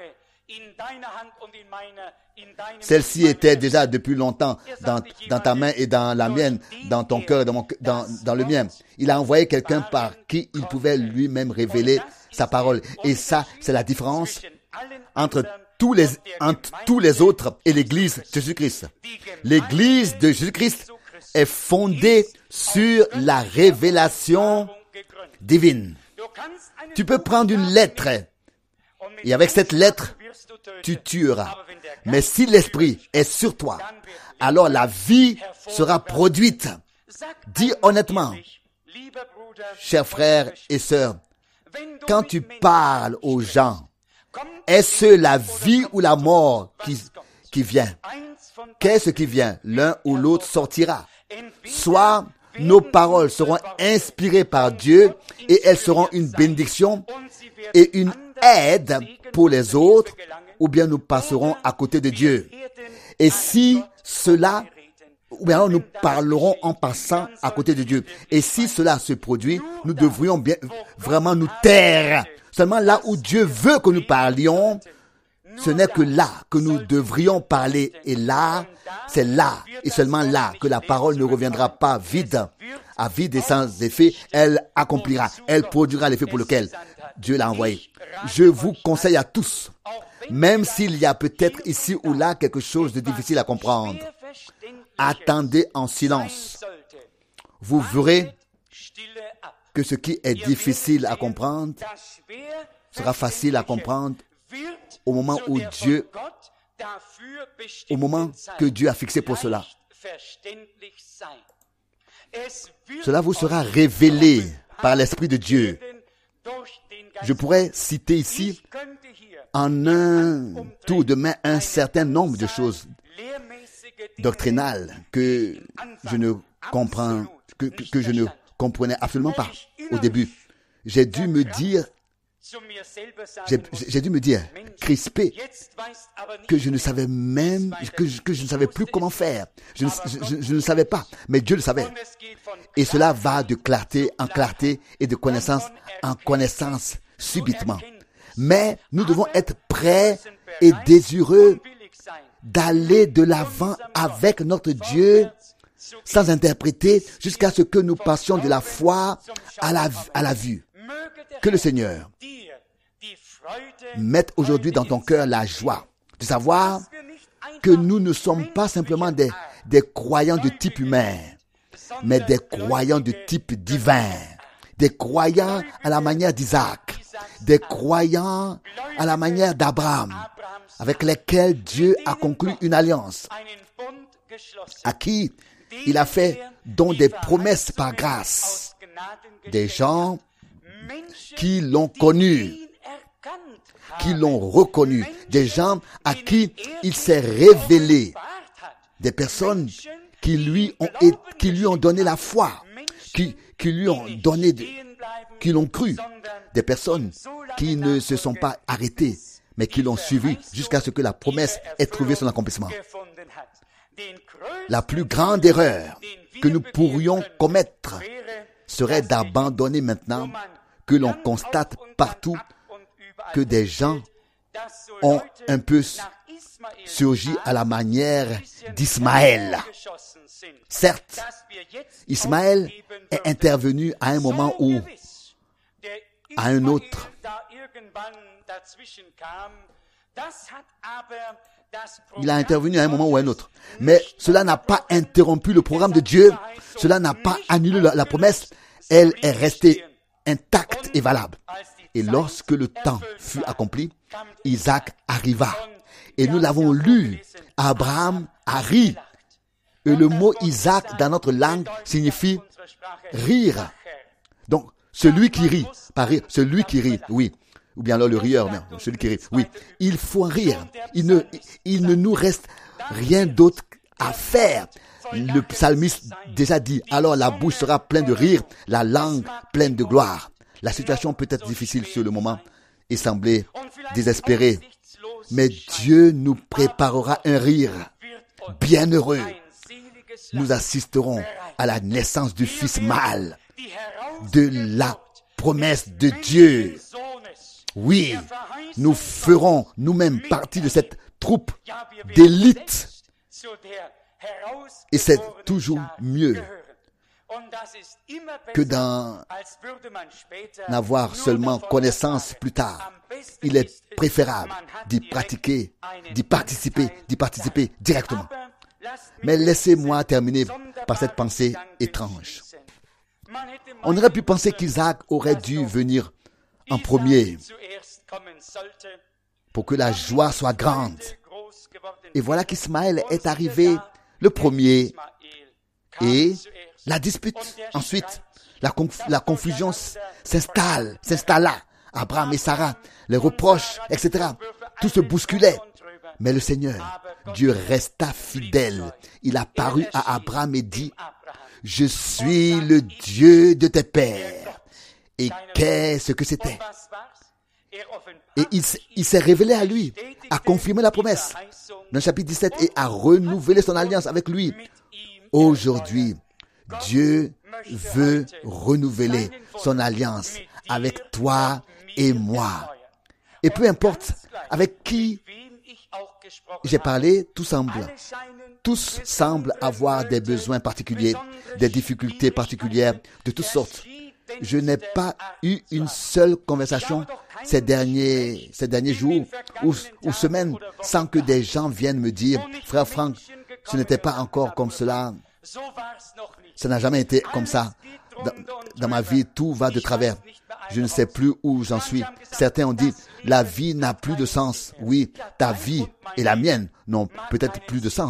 Celle-ci était déjà depuis longtemps dans, dans ta main et dans la mienne, dans ton cœur et dans, mon, dans, dans le mien. Il a envoyé quelqu'un par qui il pouvait lui-même révéler sa parole. Et ça, c'est la différence entre tous les, entre tous les autres et l'Église de Jésus-Christ. L'Église de Jésus-Christ est fondée sur la révélation divine. Tu peux prendre une lettre et avec cette lettre, tu tueras. Mais si l'Esprit est sur toi, alors la vie sera produite. Dis honnêtement, chers frères et sœurs, quand tu parles aux gens, est-ce la vie ou la mort qui, qui vient? Qu'est-ce qui vient? L'un ou l'autre sortira. Soit nos paroles seront inspirées par Dieu et elles seront une bénédiction et une aide pour les autres, ou bien nous passerons à côté de Dieu. Et si cela, ou bien nous parlerons en passant à côté de Dieu. Et si cela se produit, nous devrions bien vraiment nous taire. Seulement là où Dieu veut que nous parlions, ce n'est que là que nous devrions parler. Et là, c'est là, et seulement là, que la parole ne reviendra pas vide, à vide et sans effet. Elle accomplira, elle produira l'effet pour lequel Dieu l'a envoyé. Je vous conseille à tous, même s'il y a peut-être ici ou là quelque chose de difficile à comprendre, attendez en silence. Vous verrez que ce qui est difficile à comprendre sera facile à comprendre au moment où Dieu, au moment que Dieu a fixé pour cela. Cela vous sera révélé par l'Esprit de Dieu. Je pourrais citer ici en un tour de main un certain nombre de choses doctrinales que je ne comprends, que, que, que je ne comprenais absolument pas au début. J'ai dû me dire, j'ai, j'ai dû me dire, crispé, que je ne savais même, que je, que je ne savais plus comment faire. Je ne, je, je ne savais pas, mais Dieu le savait. Et cela va de clarté en clarté et de connaissance en connaissance subitement. Mais nous devons être prêts et désireux d'aller de l'avant avec notre Dieu sans interpréter jusqu'à ce que nous passions de la foi à la, à la vue. Que le Seigneur mette aujourd'hui dans ton cœur la joie de savoir que nous ne sommes pas simplement des, des croyants de type humain, mais des croyants de type divin, des croyants à la manière d'Isaac, des croyants à la manière d'Abraham, avec lesquels Dieu a conclu une alliance, à qui il a fait don des promesses par grâce, des gens qui l'ont connu, qui l'ont reconnu, des gens à qui il s'est révélé, des personnes qui lui ont, qui lui ont donné la foi, qui, qui lui ont donné, de, qui l'ont cru, des personnes qui ne se sont pas arrêtées, mais qui l'ont suivi jusqu'à ce que la promesse ait trouvé son accomplissement. La plus grande erreur que nous pourrions commettre serait d'abandonner maintenant que l'on constate partout que des gens ont un peu surgi à la manière d'Ismaël. Certes, Ismaël est intervenu à un moment où, à un autre, il a intervenu à un moment ou à un autre. Mais cela n'a pas interrompu le programme de Dieu. Cela n'a pas annulé la, la promesse. Elle est restée intacte et valable. Et lorsque le temps fut accompli, Isaac arriva. Et nous l'avons lu. Abraham a ri. Et le mot Isaac dans notre langue signifie rire. Donc, celui qui rit, pas rire, celui qui rit, oui. Ou bien alors le rieur, non, celui qui rit, oui. Il faut rire. Il ne, il ne nous reste rien d'autre à faire. Le psalmiste déjà dit, alors la bouche sera pleine de rire, la langue pleine de gloire. La situation peut être difficile sur le moment et sembler désespérée. Mais Dieu nous préparera un rire bienheureux. Nous assisterons à la naissance du Fils mâle, de la promesse de Dieu. Oui, nous ferons nous-mêmes partie de cette troupe d'élite. Et c'est toujours mieux que d'en avoir seulement connaissance plus tard. Il est préférable d'y pratiquer, d'y participer, d'y participer directement. Mais laissez-moi terminer par cette pensée étrange. On aurait pu penser qu'Isaac aurait dû venir en premier pour que la joie soit grande. Et voilà qu'Ismaël est arrivé le premier et la dispute. Ensuite, la, conf- la confusion s'installe, s'installa. Abraham et Sarah, les reproches, et cetera. Tout se bousculait. Mais le Seigneur, Dieu resta fidèle. Il a paru à Abraham et dit, « Je suis le Dieu de tes pères. » Et qu'est-ce que c'était? Et il, il s'est révélé à lui, a confirmé la promesse dans le chapitre dix-sept et a renouvelé son alliance avec lui. Aujourd'hui, Dieu veut renouveler son alliance avec toi et moi. Et peu importe avec qui j'ai parlé, tout semble, tous semblent avoir des besoins particuliers, des difficultés particulières de toutes sortes. Je n'ai pas eu une seule conversation ces derniers, ces derniers jours ou, ou semaines sans que des gens viennent me dire, frère Franck, ce n'était pas encore comme cela. Ça n'a jamais été comme ça. Dans, dans ma vie, tout va de travers. Je ne sais plus où j'en suis. Certains ont dit, la vie n'a plus de sens. Oui, ta vie et la mienne n'ont peut-être plus de sens.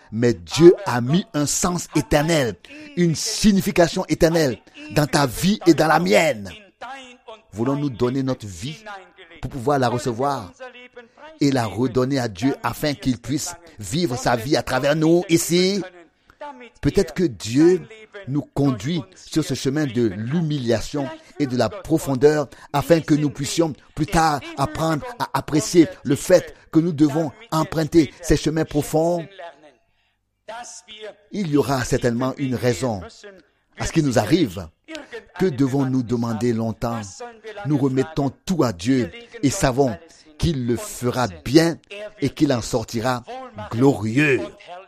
mais Dieu a mis un sens éternel, une signification éternelle dans ta vie et dans la mienne. Voulons-nous donner notre vie pour pouvoir la recevoir et la redonner à Dieu afin qu'il puisse vivre sa vie à travers nous ici? Peut-être que Dieu nous conduit sur ce chemin de l'humiliation et de la profondeur afin que nous puissions plus tard apprendre à apprécier le fait que nous devons emprunter ces chemins profonds. Il y aura certainement une raison à ce qui nous arrive. Que devons-nous demander longtemps? Nous remettons tout à Dieu et savons qu'il le fera bien et qu'il en sortira glorieux.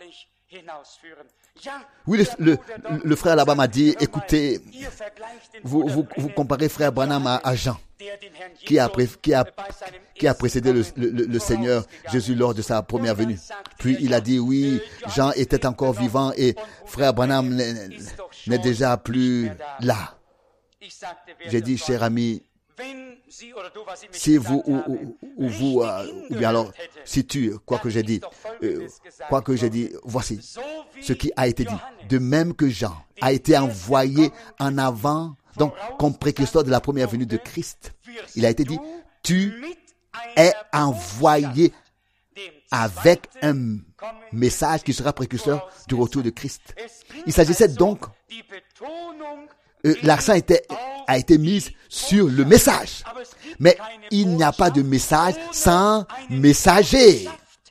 Oui, le, le, le frère là-bas m'a dit, écoutez, vous, vous, vous comparez frère Branham à, à Jean, qui a, qui a, qui a précédé le, le, le Seigneur Jésus lors de sa première venue. Puis il a dit, oui, Jean était encore vivant et frère Branham n'est déjà plus là. J'ai dit, cher ami, si vous ou, ou, ou vous euh, ou bien alors si tu quoi que j'ai dit euh, quoi que j'ai dit voici ce qui a été dit, de même que Jean a été envoyé en avant, donc comme précurseur de la première venue de Christ. Il a été dit, tu es envoyé avec un message qui sera précurseur du retour de Christ. Il s'agissait donc euh, l'accent était a été mise sur le message. Mais il n'y a pas de message sans messager.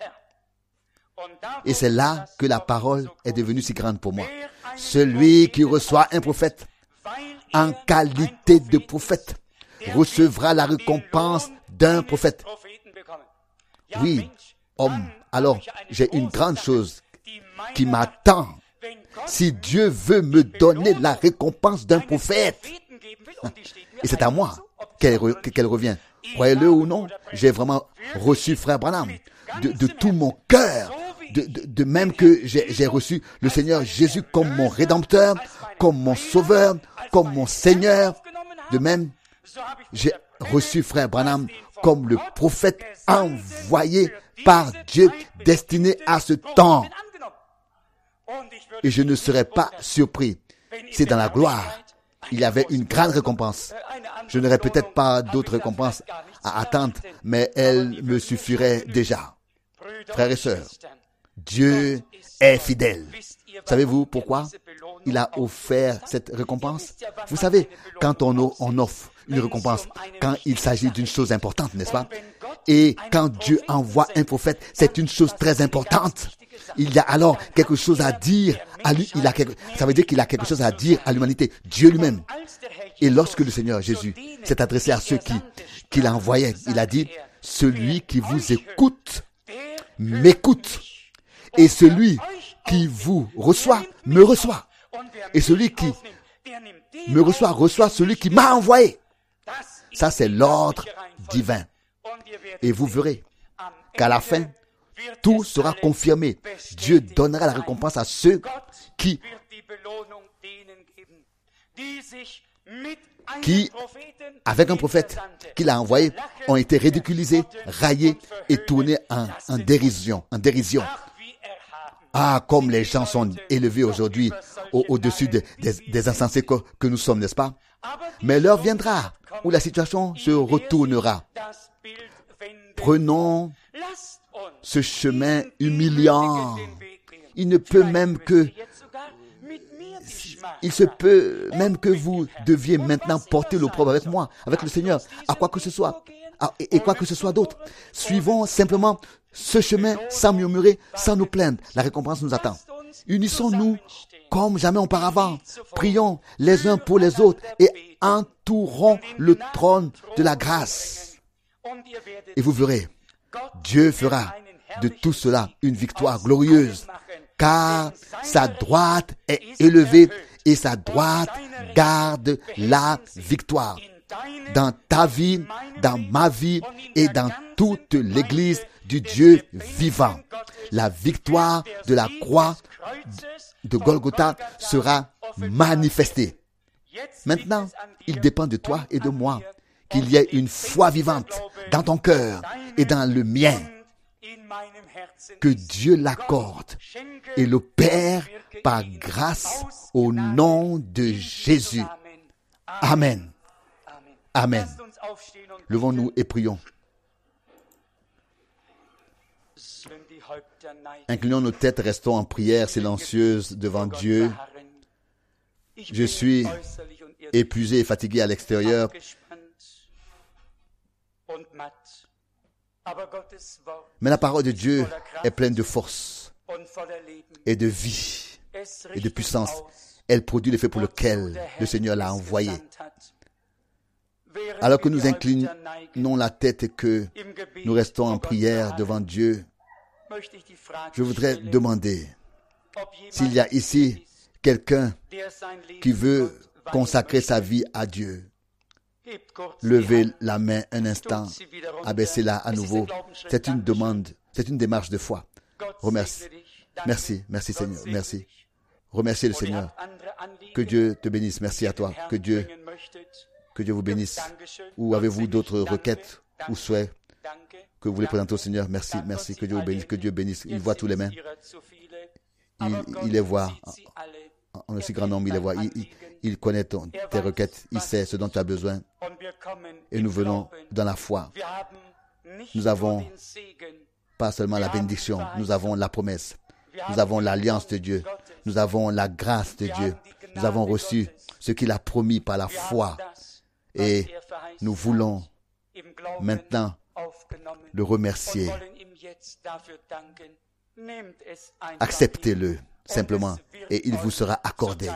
Et c'est là que la parole est devenue si grande pour moi. Celui qui reçoit un prophète en qualité de prophète recevra la récompense d'un prophète. Oui, homme, alors j'ai une grande chose qui m'attend. Si Dieu veut me donner la récompense d'un prophète, et c'est à moi qu'elle, re, qu'elle revient. Croyez-le ou non, j'ai vraiment reçu frère Branham de, de tout mon cœur, de, de, de même que j'ai, j'ai reçu le Seigneur Jésus comme mon Rédempteur, comme mon Sauveur, comme mon Seigneur. De même, j'ai reçu frère Branham comme le prophète envoyé par Dieu, destiné à ce temps. Et je ne serais pas surpris si dans la gloire, il y avait une grande récompense. Je n'aurais peut-être pas d'autres récompenses à attendre, mais elle me suffirait déjà. Frères et sœurs, Dieu est fidèle. Savez-vous pourquoi il a offert cette récompense? Vous savez, quand on, on offre une récompense, quand il s'agit d'une chose importante, n'est-ce pas? Et quand Dieu envoie un prophète, c'est une chose très importante. Il y a alors quelque chose à dire à lui. Il a quelque, ça veut dire qu'il a quelque chose à dire à l'humanité, Dieu lui-même. Et lorsque le Seigneur Jésus s'est adressé à ceux qui, qui l'envoyaient, il a dit, celui qui vous écoute, m'écoute. Et celui qui vous reçoit, me reçoit. Et celui qui me reçoit, reçoit celui qui m'a envoyé. Ça, c'est l'ordre divin. Et vous verrez qu'à la fin, tout sera confirmé. Dieu donnera la récompense à ceux qui, qui, avec un prophète qu'il a envoyé, ont été ridiculisés, raillés et tournés en, en dérision, en dérision. Ah, comme les gens sont élevés aujourd'hui au, au-dessus de, des, des insensés que, que nous sommes, n'est-ce pas? Mais l'heure viendra où la situation se retournera. Prenons ce chemin humiliant. Il ne peut même que, il se peut même que vous deviez maintenant porter l'opprobre avec moi, avec le Seigneur, à quoi que ce soit, à, et, et quoi que ce soit d'autre. Suivons simplement ce chemin sans murmurer, sans nous plaindre. La récompense nous attend. Unissons-nous comme jamais auparavant. Prions les uns pour les autres et entourons le trône de la grâce. Et vous verrez, Dieu fera de tout cela une victoire glorieuse, car sa droite est élevée et sa droite garde la victoire. Dans ta vie, dans ma vie et dans toute l'Église du Dieu vivant, la victoire de la croix de Golgotha sera manifestée. Maintenant, il dépend de toi et de moi qu'il y ait une foi vivante dans ton cœur et dans le mien. que Dieu l'accorde et l'opère par grâce au nom de Jésus. Amen. Amen. Levons-nous et prions. Inclinons nos têtes, restons en prière silencieuse devant Dieu. Je suis épuisé et fatigué à l'extérieur. Mais la parole de Dieu est pleine de force et de vie et de puissance. Elle produit l'effet pour lequel le Seigneur l'a envoyé. Alors que nous inclinons la tête et que nous restons en prière devant Dieu, je voudrais demander s'il y a ici quelqu'un qui veut consacrer sa vie à Dieu. Levez la main un instant, abaissez-la à nouveau. C'est une demande, c'est une démarche de foi. Remercie. Merci, merci Seigneur, merci. Remerciez le Seigneur. Que Dieu te bénisse, merci à toi. Que Dieu, que Dieu vous bénisse. Ou avez-vous d'autres requêtes ou souhaits que vous voulez présenter au Seigneur? Merci, merci. Que Dieu vous bénisse, que Dieu bénisse. Il voit tous les mains. Il, il les voit. En aussi grand nombre, il les voit. Il, il, il connaît ton, tes requêtes. Il sait ce dont tu as besoin. Et nous venons dans la foi. Nous avons pas seulement la bénédiction, nous avons la promesse. Nous avons l'alliance de Dieu. Nous avons la grâce de Dieu. Nous avons reçu ce qu'il a promis par la foi. Et nous voulons maintenant le remercier. Acceptez-le simplement et il vous sera accordé.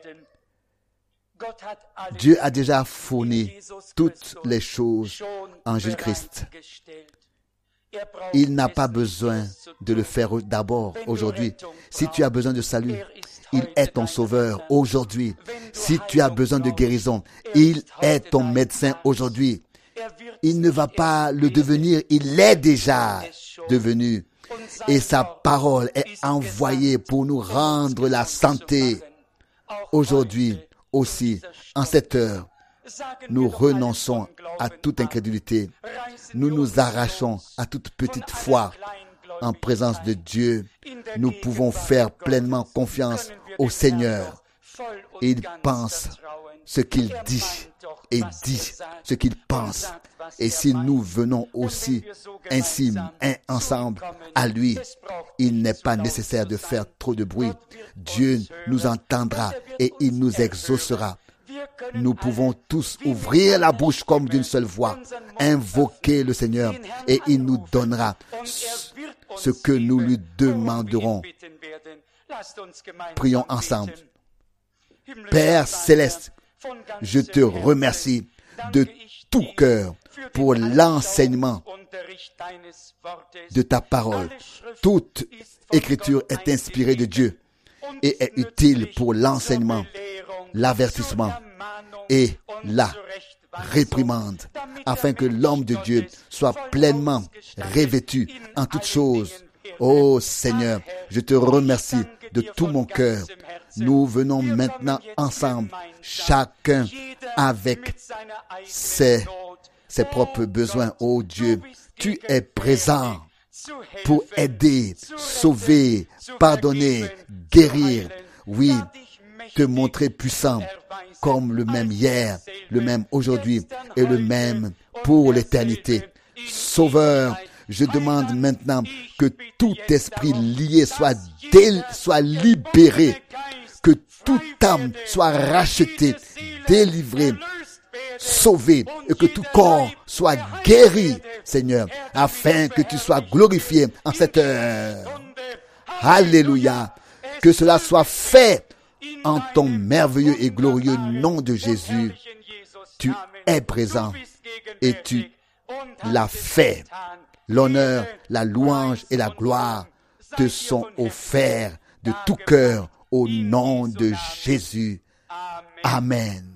Dieu a déjà fourni toutes les choses en Jésus-Christ. Il n'a pas besoin de le faire d'abord aujourd'hui. Si tu as besoin de salut, il est ton sauveur aujourd'hui. Si tu as besoin de guérison, il est ton médecin aujourd'hui. Il ne va pas le devenir, il l'est déjà devenu. Et sa parole est envoyée pour nous rendre la santé. Aujourd'hui aussi, en cette heure, nous renonçons à toute incrédulité. Nous nous arrachons à toute petite foi. En présence de Dieu, nous pouvons faire pleinement confiance au Seigneur. Il pense ce qu'il dit et dit ce qu'il pense. Et si nous venons aussi ainsi un, ensemble à lui, il n'est pas nécessaire de faire trop de bruit. Dieu nous entendra et il nous exaucera. Nous pouvons tous ouvrir la bouche comme d'une seule voix, invoquer le Seigneur et il nous donnera ce que nous lui demanderons. Prions ensemble. Père céleste, je te remercie de tout cœur pour l'enseignement de ta parole. Toute écriture est inspirée de Dieu et est utile pour l'enseignement, l'avertissement et la réprimande, afin que l'homme de Dieu soit pleinement revêtu en toutes choses. Ô Seigneur, je te remercie de tout mon cœur. Nous venons maintenant ensemble, chacun avec ses, ses propres besoins. Ô Dieu, tu es présent pour aider, sauver, pardonner, guérir. Oui, te montrer puissant comme le même hier, le même aujourd'hui et le même pour l'éternité. Sauveur, je demande maintenant que tout esprit lié soit, dé, soit libéré, que toute âme soit rachetée, délivrée, sauvée et que tout corps soit guéri, Seigneur, afin que tu sois glorifié en cette heure. Alléluia. Que cela soit fait en ton merveilleux et glorieux nom de Jésus. Tu es présent et tu l'as fait. L'honneur, la louange et la gloire te sont offerts de tout cœur au nom de Jésus. Amen.